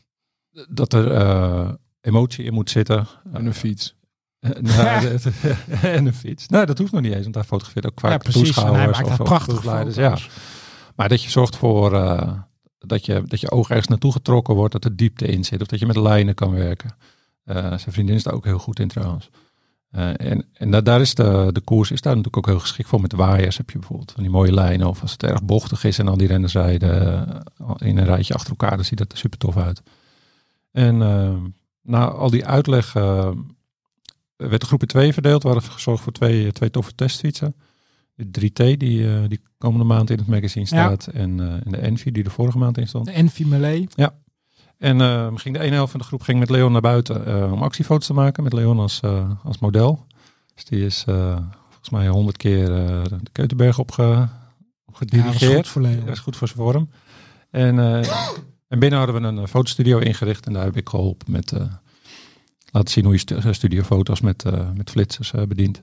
dat er uh, emotie in moet zitten. En een fiets. nou, en een fiets. Nou, dat hoeft nog niet eens, want hij fotografeert ook vaak ja, toeschouwers of proefleiders. Ja. Maar dat je zorgt voor uh, dat, je, dat je oog ergens naartoe getrokken wordt, dat er diepte in zit, of dat je met lijnen kan werken. Uh, zijn vriendin is daar ook heel goed in trouwens. Uh, en en da- daar is de, de koers is daar natuurlijk ook heel geschikt voor. Met waaiers heb je bijvoorbeeld van die mooie lijnen, of als het erg bochtig is en al die renners rijden uh, in een rijtje achter elkaar, dan ziet dat er super tof uit. En uh, na al die uitleg uh, werd de groep in twee verdeeld. We hadden gezorgd voor twee, twee toffe testfietsen. De drie T die, uh, die komende maand in het magazine staat. Ja. En, uh, en de Envy die er vorige maand in stond. De Envy Melee. Ja. En uh, ging de ene helft van de groep ging met Leon naar buiten uh, om actiefoto's te maken. Met Leon als, uh, als model. Dus die is uh, volgens mij honderd keer uh, de Keutenberg opge, opgedirigeerd. Ja, dat is goed voor Leon. Dat is goed voor zijn vorm. En, uh, en binnen hadden we een uh, fotostudio ingericht. En daar heb ik geholpen met uh, laten zien hoe je stu- studiofoto's met, uh, met flitsers uh, bedient.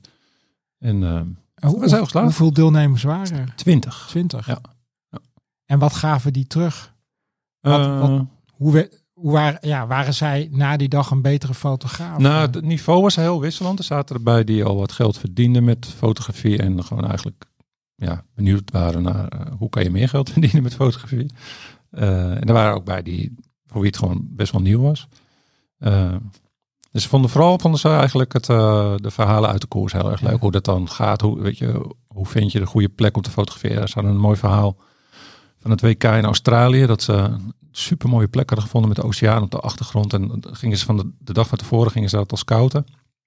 En uh, Hoe, we zijn klaar. Hoeveel deelnemers waren er? Twintig. Twintig. Ja. Ja. En wat gaven die terug? Wat, Uh, wat, hoe, we, hoe waren, ja, waren zij na die dag een betere fotograaf? Nou, het niveau was heel wisselend. Er zaten erbij die al wat geld verdienden met fotografie en gewoon eigenlijk ja, benieuwd waren naar uh, hoe kan je meer geld verdienen met fotografie. Uh, en er waren ook bij die voor wie het gewoon best wel nieuw was. Uh, dus vonden vooral vonden ze eigenlijk het, uh, de verhalen uit de koers heel erg leuk. Ja. Hoe dat dan gaat. Hoe, weet je, hoe vind je de goede plek om te fotograferen? Ze hadden een mooi verhaal van het W K in Australië. Dat ze een super mooie plek hadden gevonden met de oceaan op de achtergrond. En dan gingen ze van de, de dag van tevoren gingen ze dat al scouten.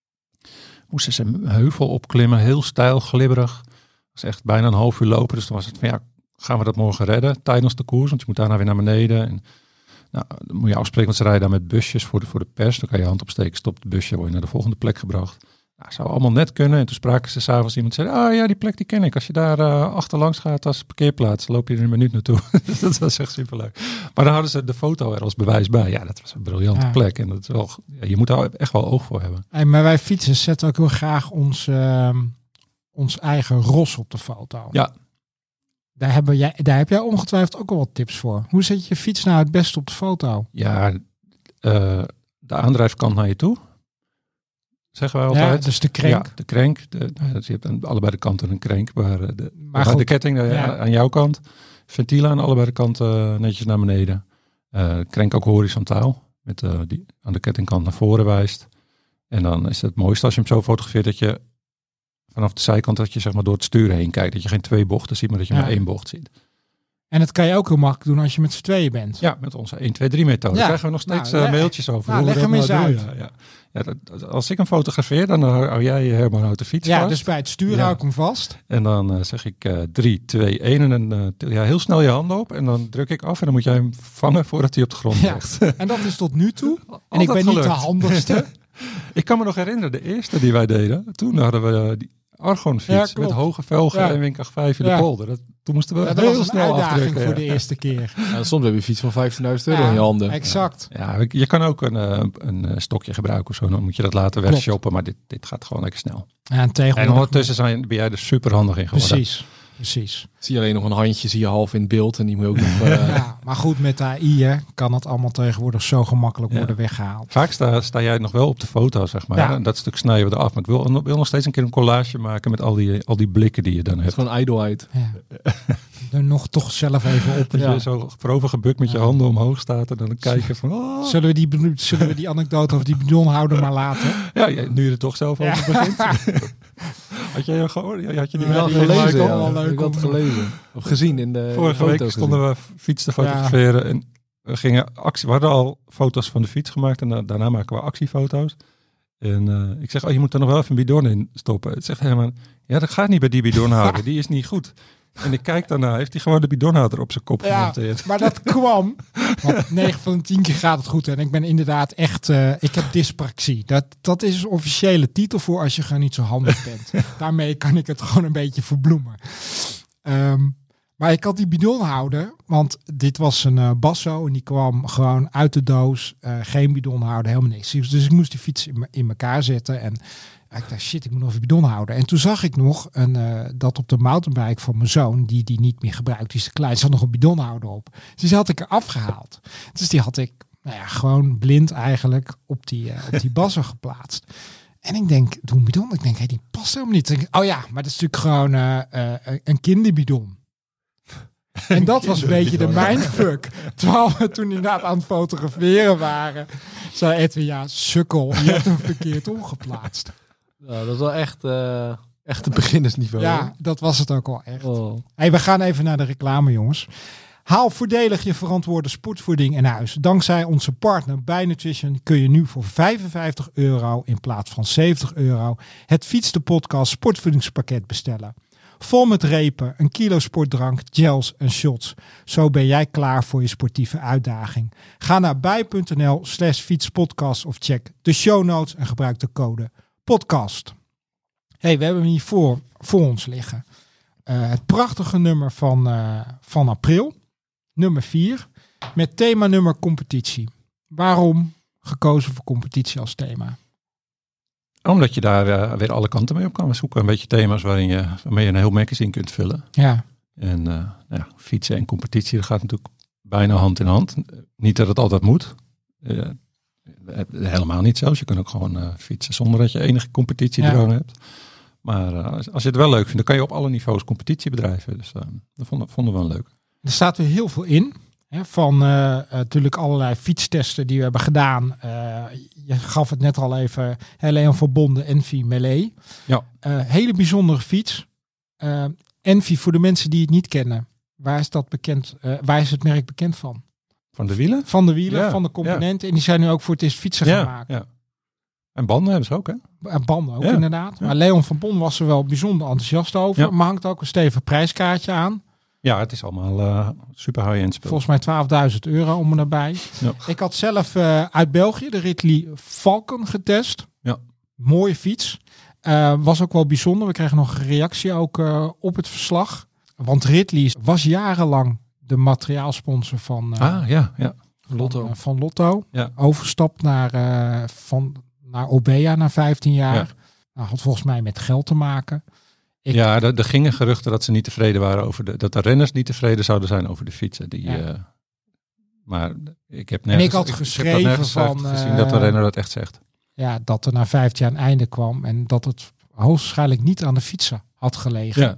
Moesten ze een heuvel opklimmen. Heel steil, glibberig. Dat was echt bijna een half uur lopen. Dus toen was het van ja, gaan we dat morgen redden tijdens de koers? Want je moet daarna weer naar beneden. En nou, dan moet je afspreken, want ze rijden daar met busjes voor de, voor de pers. Dan kan je hand opsteken, stopt het busje, word je naar de volgende plek gebracht. Nou, zou allemaal net kunnen. En toen spraken ze s'avonds iemand zei, ah ja, die plek die ken ik. Als je daar uh, achterlangs gaat als parkeerplaats, loop je er een minuut naartoe. Dat was echt superleuk. Maar dan hadden ze de foto er als bewijs bij. Ja, dat was een briljante ja. plek. En dat is wel, ja, je moet daar echt wel oog voor hebben. Hey, maar wij fietsers zetten ook heel graag ons, uh, ons eigen ros op de foto. Ja. Daar, hebben jij, daar heb jij ongetwijfeld ook al wat tips voor. Hoe zet je je fiets nou het beste op de foto? Ja, uh, de aandrijfkant naar je toe. Zeggen wij altijd. Ja, dus de krenk. Ja, de krenk. De, dus je hebt aan allebei de kanten een krenk. Maar de, maar goed, de ketting uh, ja. aan jouw kant. Ventielen aan allebei de kanten uh, netjes naar beneden. Uh, krenk ook horizontaal. Met uh, die aan de kettingkant naar voren wijst. En dan is het het mooiste als je hem zo fotografeert dat je vanaf de zijkant dat je zeg maar door het stuur heen kijkt. Dat je geen twee bochten ziet, maar dat je ja. maar één bocht ziet. En dat kan je ook heel makkelijk doen als je met z'n tweeën bent. Ja, met onze één, twee, drie methode. Ja. Daar krijgen we nog steeds Nou, uh, leg- mailtjes over. nou, hoe we leg dat hem nou eens doen. uit. Ja, ja. Ja, dat, als ik hem fotografeer, dan hou jij Herman houdt de fiets Ja, vast. dus bij het stuur Ja. hou ik hem vast. En dan uh, zeg ik uh, drie, twee, één en dan uh, til je heel snel je handen op. En dan druk ik af en dan moet jij hem vangen voordat hij op de grond Ja. ligt. En dat is tot nu toe. En Altijd ik ben niet de gelukt. handigste. Ik kan me nog herinneren, de eerste die wij deden. Toen hadden we uh, die Argon-fiets Ja, met klopt. hoge velgen Ja. en windkracht vijf in Ja. de polder. Dat, toen moesten we Ja, dat heel was een snel uitdaging afdrukken. voor ja. de eerste keer. Ja, soms heb je een fiets van vijftienduizend euro Ja, in je handen. Exact. Ja, je kan ook een, uh, een uh, stokje gebruiken of zo. Dan moet je dat laten Klopt. wegshoppen. Maar dit, dit gaat gewoon lekker snel. Ja, en tegel. En ondertussen zijn, ben jij er super handig in geworden. Precies. Precies. Zie je alleen nog een handje, zie je half in beeld. En die moet je ook nog... Uh, Ja, maar goed, met A I hè, kan het allemaal tegenwoordig zo gemakkelijk Ja. worden weggehaald. Vaak sta, sta jij nog wel op de foto, zeg maar. Ja. En dat stuk snijden we eraf. Maar ik wil, wil nog steeds een keer een collage maken met al die, al die blikken die je dan Het is hebt. gewoon ijdelheid. Ja. Er nog toch zelf even op. Dat Ja. je zo voorover gebukt met je Ja. handen omhoog staat en dan kijken van... Oh. Zullen we, die, zullen we die anekdote over die bidonhouder maar laten? Ja, ja, nu je er toch zelf over begint. Had jij gehoord? Had je die Ja, wel die gelezen? lijkt Gelezen, wel ja. leuk Ik had het om- gelezen. Of gezien in de Vorige foto week gezien. stonden we fiets te fotograferen en we gingen actie. We hadden al foto's van de fiets gemaakt en da- daarna maken we actiefoto's. En uh, ik zeg, oh, je moet er nog wel even een bidon in stoppen. Het zegt helemaal, ja, dat gaat niet bij die bidonhouder. Die is niet goed. En ik kijk daarna, heeft hij gewoon de bidonhouder op zijn kop Ja, gemonteerd. maar dat kwam. Want negen van de tien keer gaat het goed. En ik ben inderdaad echt... Uh, ik heb dyspraxie. Dat, dat is een officiële titel voor als je gewoon niet zo handig bent. Daarmee kan ik het gewoon een beetje verbloemen. Um, maar ik had die bidonhouder. Want dit was een uh, Basso. En die kwam gewoon uit de doos. Uh, geen bidonhouder, helemaal niks. Dus ik moest die fiets in, in elkaar zetten. En ik dacht, shit, ik moet nog een bidon houden. En toen zag ik nog een, uh, dat op de mountainbike van mijn zoon, die die niet meer gebruikt, die is te klein, zat nog een bidonhouder op. Dus die had ik er afgehaald. Dus die had ik, nou ja, gewoon blind eigenlijk op die, uh, op die Basso geplaatst. En ik denk, doe een bidon. Ik denk, hey, die past helemaal niet. Ik, oh ja, maar dat is natuurlijk gewoon uh, uh, een kinderbidon. En dat was een beetje de mindfuck. Terwijl we toen inderdaad aan het fotograferen waren, zei Edwin, ja, sukkel, je hebt hem verkeerd omgeplaatst. Ja, dat is wel echt, uh, echt een beginnersniveau. Ja, hè? dat was het ook al echt. Oh. Hey, we gaan even naar de reclame, jongens. Haal voordelig je verantwoorde sportvoeding in huis. Dankzij onze partner Bij Nutrition kun je nu voor vijfenvijftig euro in plaats van zeventig euro het Fiets de Podcast sportvoedingspakket bestellen. Vol met repen, een kilo sportdrank, gels en shots. Zo ben jij klaar voor je sportieve uitdaging. Ga naar bij.nl slash fietspodcast of check de show notes en gebruik de code podcast. Hey, we hebben hem hier voor, voor ons liggen. Uh, het prachtige nummer van, uh, van april, nummer vier, met thema nummer competitie. Waarom gekozen voor competitie als thema? Omdat je daar uh, weer alle kanten mee op kan. We zoeken een beetje thema's waarin je, waarmee je een heel magazine kunt vullen. Ja. En uh, nou ja, fietsen en competitie, dat gaat natuurlijk bijna hand in hand. Niet dat het altijd moet. Uh, helemaal niet zelfs. Je kan ook gewoon uh, fietsen zonder dat je enige competitiedroom ja. hebt. Maar uh, als, als je het wel leuk vindt, dan kan je op alle niveaus competitie bedrijven. Dus uh, dat vonden, vonden we wel leuk. Er staat weer heel veel in. Hè, van uh, uh, natuurlijk allerlei fietstesten die we hebben gedaan. Uh, je gaf het net al even. Leon van Bonde, Envy, Melee. Ja. Uh, hele bijzondere fiets. Uh, Envy, voor de mensen die het niet kennen. Waar is dat bekend? Uh, waar is het merk bekend van? Van de wielen? Van de wielen, ja, van de componenten. Ja. En die zijn nu ook voor het eerst fietsen ja, gaan maken. Ja. En banden hebben ze ook, hè? En banden ook, ja. inderdaad. Ja. Maar Leon van Bonde was er wel bijzonder enthousiast over. Ja. Maar hangt ook een stevig prijskaartje aan. Ja, het is allemaal uh, super high-end spul. Volgens mij twaalfduizend euro om en nabij. Ja. Ik had zelf uh, uit België de Ridley Falcon getest. Ja. Mooie fiets. Uh, was ook wel bijzonder. We kregen nog een reactie ook uh, op het verslag. Want Ridley was jarenlang de materiaalsponsor van, uh, ah, ja, ja. Lotto. van, uh, van Lotto. Ja. Overstapt naar, uh, van, naar Obea na vijftien jaar. Ja. Nou, had volgens mij met geld te maken. Ik, ja, er, er gingen geruchten dat ze niet tevreden waren over de, dat de renners niet tevreden zouden zijn over de fietsen. Die, Ja. uh, maar ik heb En nergens, ik had ik, geschreven ik heb nergens van, gezien uh, dat de renner dat echt zegt. Ja, dat er na vijftien jaar een einde kwam. En dat het hoogstwaarschijnlijk niet aan de fietsen had gelegen. Ja.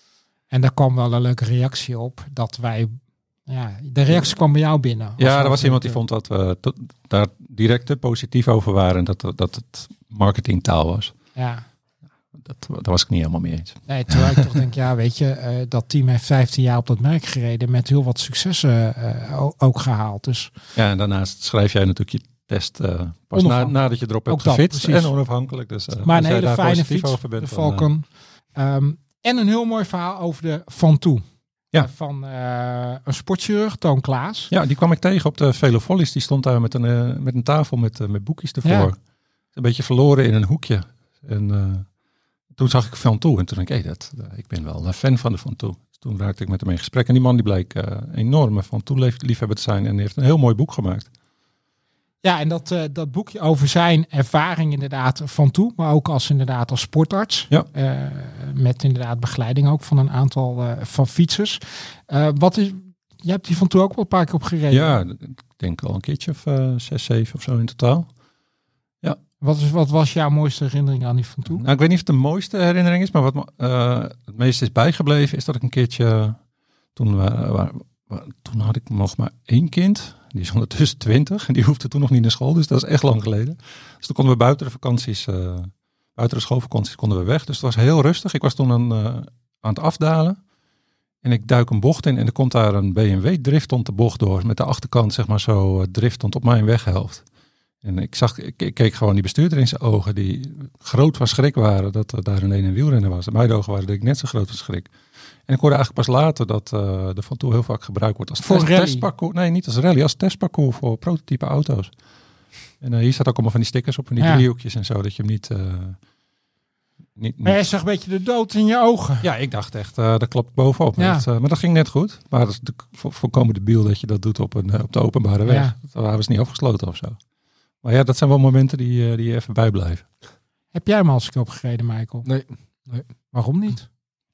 En daar kwam wel een leuke reactie op. Dat wij... Ja, de reactie kwam bij jou binnen. Ja, er was iemand die vond dat we tot, daar direct te positief over waren. En dat, dat het marketingtaal was. Ja. dat, daar was ik niet helemaal mee eens. Nee, terwijl ik toch denk, ja, weet je, uh, dat team heeft vijftien jaar op dat merk gereden met heel wat successen uh, ook gehaald. Dus ja, en daarnaast schrijf jij natuurlijk je test uh, pas na, nadat je erop hebt gefitst en onafhankelijk. Dus, uh, maar een hele fijne fiets, bent, de Falcon. Uh, um, en een heel mooi verhaal over de Van Toe. Ja. Van uh, een sportchirurg, Toon Klaas. Ja, die kwam ik tegen op de Velofollies. Die stond daar met een, uh, met een tafel met, uh, met boekjes ervoor. Ja. Een beetje verloren in een hoekje. En uh, toen zag ik Van Toe. En toen dacht ik, hey, dat, uh, ik ben wel een fan van de Van Toe. Dus toen raakte ik met hem in gesprek. En die man die bleek uh, enorme Van Toe liefhebber te zijn. En die heeft een heel mooi boek gemaakt. Ja, en dat, uh, dat boekje over zijn ervaring inderdaad Van Toe. Maar ook als inderdaad als sportarts. Ja. Uh, met inderdaad begeleiding ook van een aantal uh, van fietsers. Uh, wat is, je hebt die Van Toe ook wel een paar keer op gereden. Ja, ik denk al een keertje of uh, zes, zeven of zo in totaal. Ja. Wat, is, wat was jouw mooiste herinnering aan die Van Toe? Nou, ik weet niet of het de mooiste herinnering is. Maar wat uh, het meest is bijgebleven is dat ik een keertje... Toen, uh, waar, waar, toen had ik nog maar één kind... Die is ondertussen twintig en die hoefde toen nog niet naar school. Dus dat is echt lang geleden. Dus toen konden we buiten de vakanties, uh, buiten de schoolvakanties konden we weg. Dus het was heel rustig. Ik was toen aan, uh, aan het afdalen. En ik duik een bocht in en er komt daar een B M W driftond de bocht door. Met de achterkant zeg maar zo uh, driftond op mijn weghelft. En ik zag, ik, ik keek gewoon die bestuurder in zijn ogen. Die groot van schrik waren dat er daar ineens een wielrenner was. En mijn ogen waren dat ik net zo groot van schrik. En ik hoorde eigenlijk pas later dat uh, de Van Toe heel vaak gebruikt wordt als voor test, rally. testparcours. Nee, niet als rally, als testparcours voor prototype auto's. En uh, hier staat ook allemaal van die stickers op, van die ja. driehoekjes en zo, dat je hem niet... Uh, niet, niet... Maar jij zag een beetje de dood in je ogen. Ja, ik dacht echt, uh, dat klopt bovenop. Ja. Dat, uh, maar dat ging net goed. Maar dat is de, voor, voorkomen debiel dat je dat doet op, een, uh, op de openbare weg. Ja. Dat waren we niet afgesloten of zo. Maar ja, dat zijn wel momenten die, uh, die je even bijblijven. Heb jij hem als ik opgereden, Michael? Nee. nee. Waarom niet?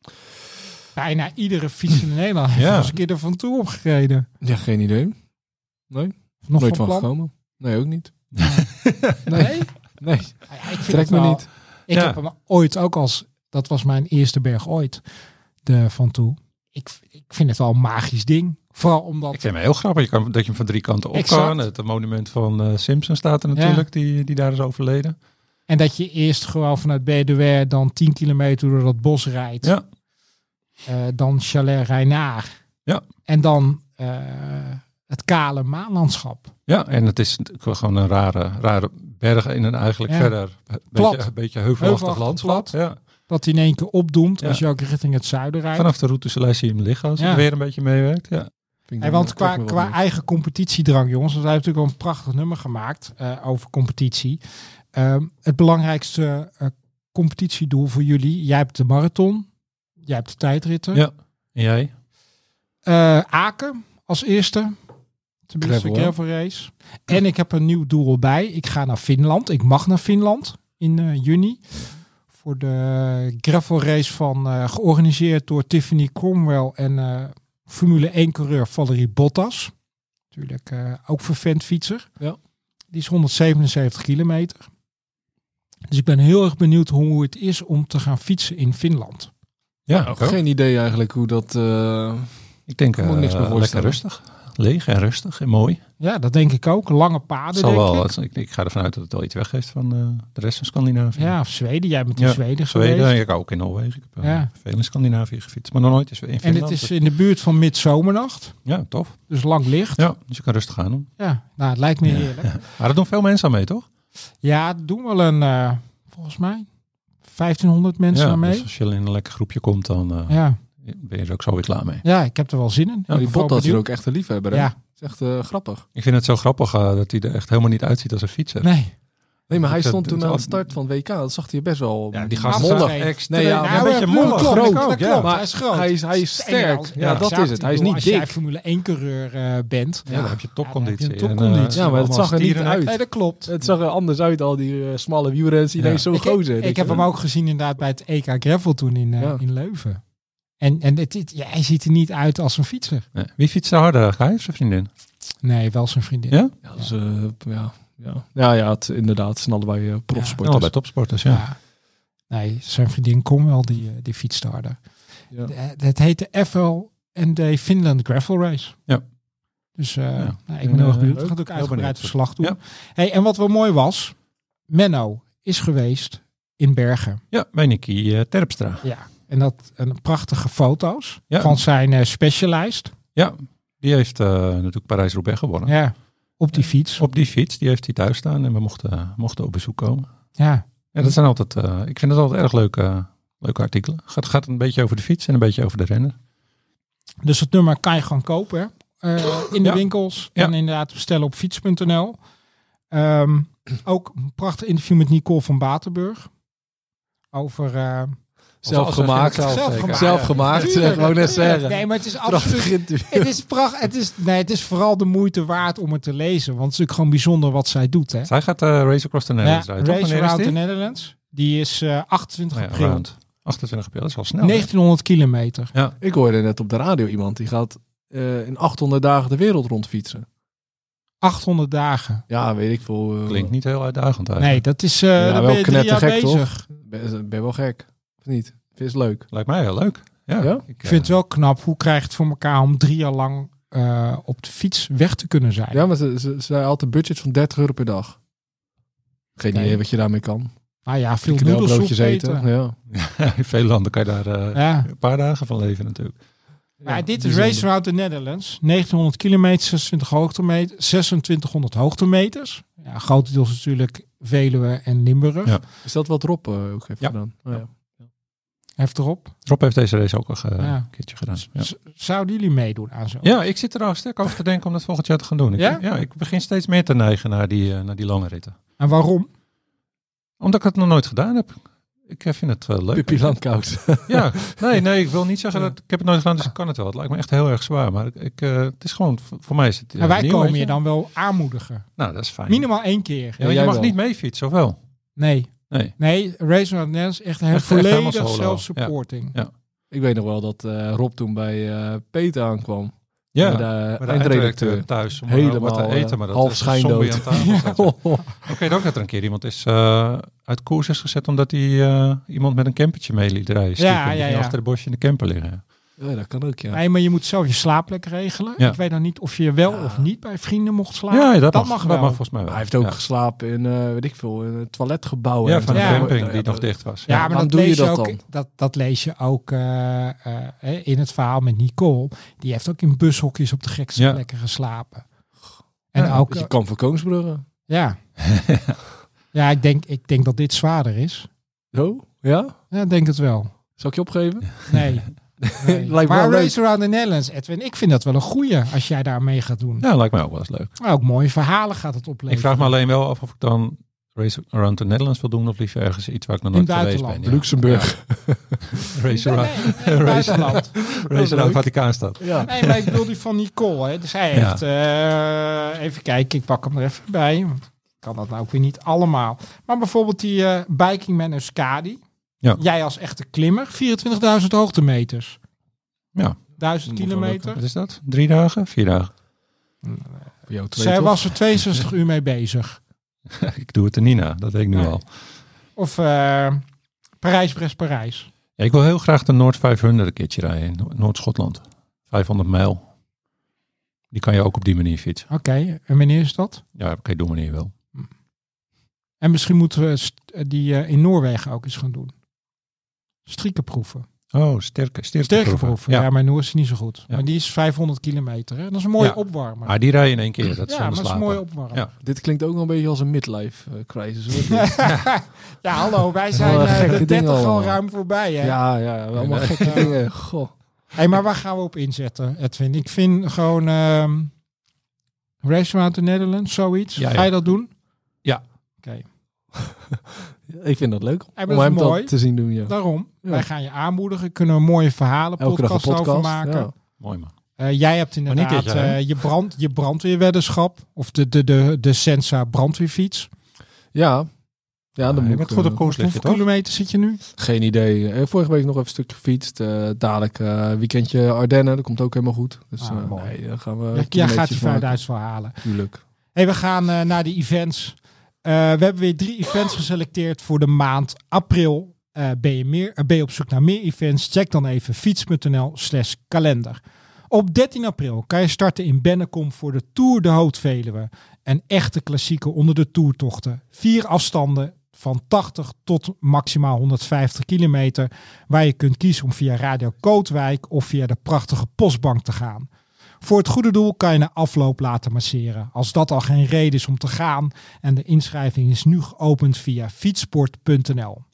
Bijna iedere fiets in Nederland heeft ja. als een keer er Van Toe opgereden. Ja, geen idee. Nee. Nog nooit van, van gekomen. Nee, ook niet. nee? Nee. nee. Ja, ik Trek me wel, niet. Ik ja. heb hem ooit ook als... Dat was mijn eerste berg ooit. De Van Toe. Ik, ik vind het wel een magisch ding. Vooral omdat... Ik vind het heel grappig je kan, dat je hem van drie kanten op kan. Het monument van uh, Simpson staat er natuurlijk. Ja. Die, die daar is overleden. En dat je eerst gewoon vanuit Bedouin dan tien kilometer door dat bos rijdt. Ja. Uh, dan Chalet Reinaar. Ja. En dan uh, het kale maanlandschap. Ja, en het is gewoon een rare, rare berg in een eigenlijk ja. verder een beetje, een beetje heuvelachtig landschap. Ja. Dat hij in één keer opdoemt ja. als je ook richting het zuiden rijdt. Vanaf de routeslijst zie je hem liggen als ja. het weer een beetje meewerkt. Ja. Hey, want qua, qua eigen competitiedrang, jongens, we hebben natuurlijk al een prachtig nummer gemaakt uh, over competitie. Um, het belangrijkste uh, competitiedoel voor jullie, jij hebt de marathon. Jij hebt de tijdritten. Ja, en jij? Uh, Aken als eerste. Tenminste, gravel, gravel race. En ik heb een nieuw doel bij. Ik ga naar Finland. Ik mag naar Finland in uh, juni. Voor de gravel race van uh, georganiseerd door Tiffany Cromwell en uh, Formule één coureur Valerie Bottas. Natuurlijk uh, ook vervent fietser. Ja. Die is honderdzevenenzeventig kilometer. Dus ik ben heel erg benieuwd hoe het is om te gaan fietsen in Finland. Ja, nou, geen idee eigenlijk hoe dat... Uh, ik denk uh, niks lekker rustig. Leeg en rustig en mooi. Ja, dat denk ik ook. Lange paden, Zal denk wel, ik. Ik, ik ga ervan uit dat het wel iets weggeeft van uh, de rest van Scandinavië. Ja, of Zweden. Jij bent in ja, Zweden Zweden, geweest. Ja, ik ook in Noorwegen. Ik heb uh, ja. veel in Scandinavië gefietst, maar nog nooit is in Finland. En het is in de buurt van Midzomernacht. Ja, tof. Dus lang licht. Ja, dus je kan rustig gaan doen. Ja, nou, het lijkt me heerlijk. Ja. Maar dat doen veel mensen aan mee, toch? Ja, doen wel een, uh, volgens mij, vijftienhonderd mensen ja, aan mee. Dus als je in een lekker groepje komt, dan uh, ja. ben je er ook zo weer klaar mee. Ja, ik heb er wel zin in. Ja, die Bottas is ook echt een liefhebber, hè? Ja. Dat is echt uh, grappig. Ik vind het zo grappig uh, dat hij er echt helemaal niet uitziet als een fietser. Nee. Nee, maar hij stond toen aan de start van het W K. Dat zag hij best wel... Ja, die gast mollig. Extreem. Nee, ja, nou, een beetje mollig. Groot. Klopt, dat ja. klopt. Hij is groot. Hij is, hij is sterk. Ja, ja, dat is het. Hij is niet als dik. Als jij Formule één coureur uh, bent. Ja, ja, dan heb je topconditie. Ja, top en, uh, ja, maar het zag er niet uit. Nee, dat klopt. Het zag er anders uit, al die uh, smalle wielrenners die ineens ja. zo gozer. Ik, ik heb hem ook gezien inderdaad bij het E K Gravel toen in, uh, ja. in Leuven. En, en het, het, ja, hij ziet er niet uit als een fietser. Nee. Wie fietst er harder? Ga je of zijn vriendin? Nee, wel zijn vriendin. Ja? Ja, dus, uh, ja. Ja, ja, ja het, inderdaad. Het zijn allebei uh, profsporters. Ja, allebei topsporters, ja. ja. Nee, zijn vriendin kon wel, die, die fietste harder. Ja. De, het heet de F L N D Finland Gravel Race. Ja. Dus uh, ja. nou, ik ben heel erg benieuwd. We gaan ook uitgebreid verslag doen. Ja. Hey, en wat wel mooi was, Menno is geweest in Bergen. Ja, bij Nicky uh, Terpstra. Ja, en dat een prachtige foto's Ja. van zijn uh, Specialized. Ja, die heeft uh, natuurlijk Parijs-Roubaix gewonnen. Ja, op die fiets. Op die fiets, die heeft hij thuis staan en we mochten, uh, mochten op bezoek komen. Ja. Ja, dat zijn altijd, uh, ik vind het altijd erg leuke, uh, leuke artikelen. Het gaat, gaat een beetje over de fiets en een beetje over de renner. Dus het nummer kan je gewoon kopen hè? Uh, in de Ja. winkels Ja. en inderdaad bestellen op fiets punt n l. Um, ook een prachtig interview met Nicole van Batenburg. Over... Uh, Zelf gemaakt. Zelf, Zelf zeker. gemaakt. Zelf gemaakt, Ja, zeg. Wou net zeggen. Nee, maar het is Prachtig absoluut... interview. Het is, pracht, het, is, nee, het is vooral de moeite waard om het te lezen. Want het is natuurlijk gewoon bijzonder wat zij doet. Hè? Zij gaat uh, Race Across the Netherlands Ja, rijden, toch? Race Wanneer is Around the die? Netherlands. Die is uh, achtentwintig Oh ja, april. round. achtentwintig april, dat is wel snel. hè? negentienhonderd kilometer. Ja. Ik hoorde net op de radio iemand die gaat uh, in achthonderd dagen de wereld rondfietsen. achthonderd dagen. Ja, weet ik veel. Uh, Klinkt niet heel uitdagend eigenlijk. Nee, dat is... Uh, Ja, dan wel ben je drie jaar knettergek, toch? bezig. Ben, ben wel gek. Of niet? Vind je het leuk? Lijkt mij heel leuk. Ja? Ja? Ik, Ik vind het wel knap. Hoe krijg je het voor elkaar om drie jaar lang uh, op de fiets weg te kunnen zijn? Ja, maar ze, ze, ze zei altijd budget van dertig euro per dag. Geen Nee. idee wat je daarmee kan. Nou ja, veel noedels Knelbroodjes eten. eten. Ja. Ja, in veel landen kan je daar uh, Ja. een paar dagen van leven natuurlijk. Maar Ja, dit is bijzonder. Race Around the Netherlands. negentienhonderd kilometer, zesentwintig hoogtemeters, zesentwintighonderd hoogtemeters. Ja, grotendeels natuurlijk Veluwe en Limburg. Ja. Is dat wat Rob uh, ook heeft Ja. gedaan? Oh, ja. Heft erop. Rob heeft deze race ook al ge- Ja. een keertje gedaan. Ja. Z- Zouden jullie meedoen aan zo? Ja, ik zit er al sterk over te denken om dat volgend jaar te gaan doen. Ik, Ja? ja, ik begin steeds meer te neigen naar die, uh, naar die lange ritten. En waarom? Omdat ik het nog nooit gedaan heb. Ik uh, vind het uh, leuk. Pippi Langkous. Ja, nee, nee, ik wil niet zeggen dat ik heb het nooit gedaan, dus ik kan het wel. Het lijkt me echt heel erg zwaar, maar ik, ik, uh, het is gewoon, voor mij is het uh, En wij nieuw, komen weet je dan wel aanmoedigen. Nou, dat is fijn. Minimaal één keer. Ja, want jij je mag wel. niet mee fietsen, of wel? Nee. Nee. Nee, Race Around the Netherlands is echt, Echt- echt volledig helemaal solo. self-supporting. Ja. Ik weet nog wel dat uh, Rob toen bij uh, Peter aankwam. Ja, Bij de bij de eindredacteur. eindredacteur thuis om Helemaal, helemaal wat te eten, maar dat half is een zombie schijndood. aan tafel zat. Ik weet ook dat er een keer iemand is uh, uit koers is gezet omdat hij uh, iemand met een campertje mee liet rijden. Stiekem. Ja, ja, Die ging ja. achter de bosje in de camper liggen. Ja, dat kan ook, ja. Nee, maar je moet zelf je slaapplek regelen. Ja. Ik weet dan niet of je wel Ja. of niet bij vrienden mocht slapen. Ja, dat, dat mag, mag dat wel. mag volgens mij wel. Hij heeft ook ja. geslapen in, uh, weet ik veel, in een toiletgebouw. Ja, en van zo. de Ja, camping ja, die ja, nog dicht was. Ja, Ja. maar waarom dat doe je lees je dat ook, dan? Dat, dat lees je ook uh, uh, in het verhaal met Nicole. Die heeft ook in bushokjes op de gekste Ja. plekken geslapen. En Ja, ook, Dus je uh, kan voor Koningsbrugge. ja. ja, ik denk, ik denk dat dit zwaarder is. Zo? Ja? Ja, ik denk het wel. Zal ik je opgeven? Nee. nee. Lijkt me maar wel leuk. Race Around the Netherlands, Edwin, ik vind dat wel een goeie als jij daar mee gaat doen. Ja, lijkt mij ook wel eens leuk. Maar ook mooie verhalen gaat het opleveren. Ik vraag me alleen wel af of ik dan Race Around the Netherlands wil doen of liever ergens iets waar ik nog In nooit geweest ben. buitenland. Ja. Luxemburg. Ja. Race Around, Nee, nee, in het buitenland. Race Around Vaticaanstad. Ja. Nee, maar ik bedoel die van Nicole. Hè. Dus hij Ja. heeft... eh, even kijken, ik pak hem er even bij. Want ik kan dat nou ook weer niet allemaal. Maar bijvoorbeeld die uh, Bikingman Euskadi. Ja. Jij als echte klimmer. vierentwintigduizend hoogtemeters. Ja. duizend Dat moet wel kilometer. Wat is dat? Drie dagen? Vier dagen? Voor jou twee, Zij toch? was er tweeënzestig uur mee bezig. Ik doe het er niet na, dat weet ik nu Nee. al. Of uh, Parijs-Brest-Parijs. Ja, ik wil heel graag de Noord vijfhonderd een keertje rijden in No- Noord-Schotland. vijfhonderd mijl. Die kan je ook op die manier fietsen. Oké, okay. En wanneer is dat? Ja, oké, doe wanneer je wil. En misschien moeten we st- die uh, in Noorwegen ook eens gaan doen. Striekenproeven. Oh, sterke, sterke, Sterke proeven. Ja, Ja. maar Noor is niet zo goed. Ja. Maar die is vijfhonderd kilometer. Hè? Dat is een mooie Ja. opwarmer. Maar die rijden in één keer. Dat is ja, maar zonder dat is een slapen. mooie opwarmer. Ja. Dit klinkt ook wel een beetje als een midlife uh, crisis. Hoor. Ja, hallo, wij zijn Wel uh, gekke de dingen dertig al allemaal. ruim voorbij. Hè? ja, ja, allemaal Ja. gekke dingen. Goh. Hey, maar waar gaan we op inzetten, Edwin? Ik vind gewoon um, Race Around the Netherlands, zoiets. Ja, ja. Ga je dat doen? Ja. Oké, okay. Ik vind dat leuk maar om dat is hem mooi. dat te zien doen. Ja. Daarom. Ja. Wij gaan je aanmoedigen. Kunnen we mooie verhalen, Elke dag een podcast, over podcast. maken. Ja. Mooi man. Uh, jij hebt niet inderdaad dit jaar, hè? uh, je, brand, je brandweerweddenschap. Of de, de, de, de Sensa brandweerfiets. Ja. Ja, dan je moet bent ik, goed uh, op koers liggen, Hoeveel toch? kilometer zit je nu? Geen idee. Eh, vorige week nog even een stukje gefietst. Uh, dadelijk uh, weekendje Ardennen. Dat komt ook helemaal goed. Dus Ah, uh, mooi. nee, dan gaan we Ja, jij gaat kilometertjes je maken. vijfduizend verhalen. Tuurlijk. Hey, we gaan uh, naar de events. Uh, we hebben weer drie events geselecteerd voor de maand april. Uh, ben, je meer, uh, ben je op zoek naar meer events? Check dan even fiets.nl slash kalender. Op dertien april kan je starten in Bennekom voor de Tour de Haute Veluwe. Een echte klassieker onder de toertochten. Vier afstanden van tachtig tot maximaal honderdvijftig kilometer, waar je kunt kiezen om via Radio Kootwijk of via de prachtige Postbank te gaan. Voor het goede doel kan je na afloop laten masseren, als dat al geen reden is om te gaan, en de inschrijving is nu geopend via fietsport punt n l.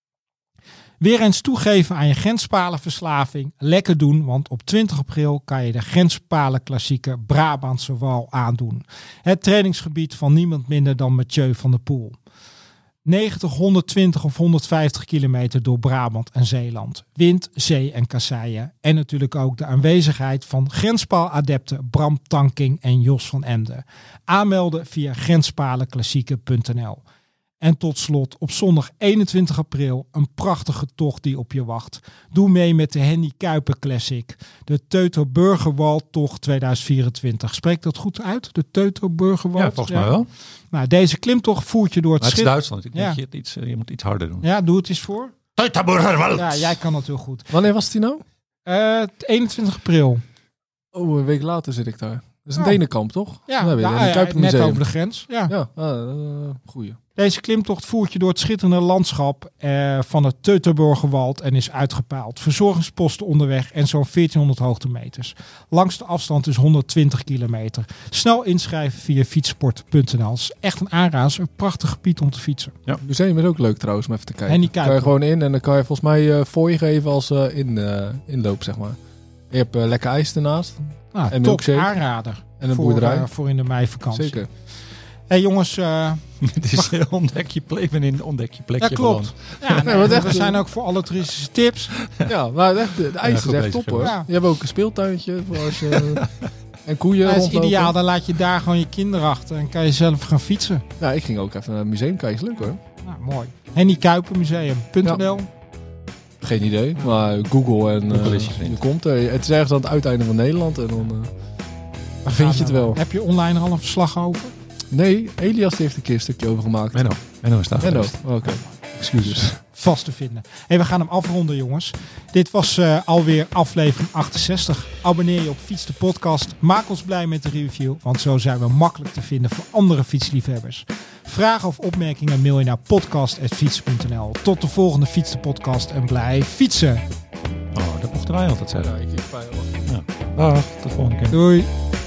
Weer eens toegeven aan je grenspalenverslaving. Lekker doen, want op twintig april kan je de grenspalenklassieker Brabantse Wal aandoen. Het trainingsgebied van niemand minder dan Mathieu van der Poel. negentig, honderdtwintig of honderdvijftig kilometer door Brabant en Zeeland. Wind, zee en kasseien. En natuurlijk ook de aanwezigheid van grenspaaladepten Bram Tanking en Jos van Emden. Aanmelden via grenspaleklassieker punt n l. En tot slot op zondag eenentwintig april een prachtige tocht die op je wacht. Doe mee met de Henny Kuiper Classic. De Teutoburgerwaldtocht tweeduizend vierentwintig. Spreekt dat goed uit? De Teutoburgerwald? Ja, volgens mij wel. Nou, deze klimtocht voert je door het Maar het is schip. Duitsland. Ik denk Ja. dat je, het iets, je moet iets harder doen. Ja, doe het eens voor. Teutoburgerwald. Ja, jij kan het heel goed. Wanneer was die nou? Uh, eenentwintig april. Oh, een week later zit ik daar. Dat is een Oh. Denenkamp, toch? Ja, Dan heb je ja, een ja, Kuipermuseum. net over de grens. Ja. Ja, ah, uh, goeie. Deze klimtocht voert je door het schitterende landschap eh, van het Teutoburgerwald en is uitgepeild. Verzorgingsposten onderweg en zo'n veertienhonderd hoogtemeters. Langste afstand is honderdtwintig kilometer. Snel inschrijven via fietsport punt n l. Het is echt een aanrader, een prachtig gebied om te fietsen. Het museum is ook leuk trouwens, om even te kijken. En die Kan je Kuiper. gewoon in en dan kan je volgens mij uh, voor je geven als uh, in, uh, inloop, zeg maar. Je hebt uh, lekker ijs ernaast Nou, En top milkshake. aanrader en een voor, boerderij. uh, voor in de meivakantie. Zeker. Hey jongens, uh, Het is heel ontdek je plek. Ik ben in een ontdek je plekje ja klopt. beland. Ja, nee, wat echt, we zijn ook voor alle toeristische tips. Ja, maar echt, de, de ijs Ja, is goed echt bezig, top hoor. ja. Je hebt ook een speeltuintje voor als je... en koeien Dat is rondlopen. ideaal, dan laat je daar gewoon je kinderen achter en kan je zelf gaan fietsen. Ja, ik ging ook even naar het museum kijken. Leuk hoor. Nou, mooi. Henny Kuiper Museum punt n l. Geen idee, maar Google en Google uh, is je vriend. je komt er. Het is ergens aan het uiteinde van Nederland en dan uh, dan vind je het wel. Heb je online er al een verslag over? Nee, Elias die heeft een keer een stukje over gemaakt. Menno. Menno is daar Menno, geweest. oh, oké. Excuses. Vast te vinden. Hey, we gaan hem afronden, jongens. Dit was uh, alweer aflevering achtenzestig. Abonneer je op Fiets de Podcast. Maak ons blij met de review, want zo zijn we makkelijk te vinden voor andere fietsliefhebbers. Vragen of opmerkingen mail je naar podcast apenstaartje fiets punt n l. Tot de volgende Fiets de Podcast en blijf fietsen. Oh, dat mochten wij altijd zeggen. Ja, ik, ik, Dag, tot de volgende keer. Doei.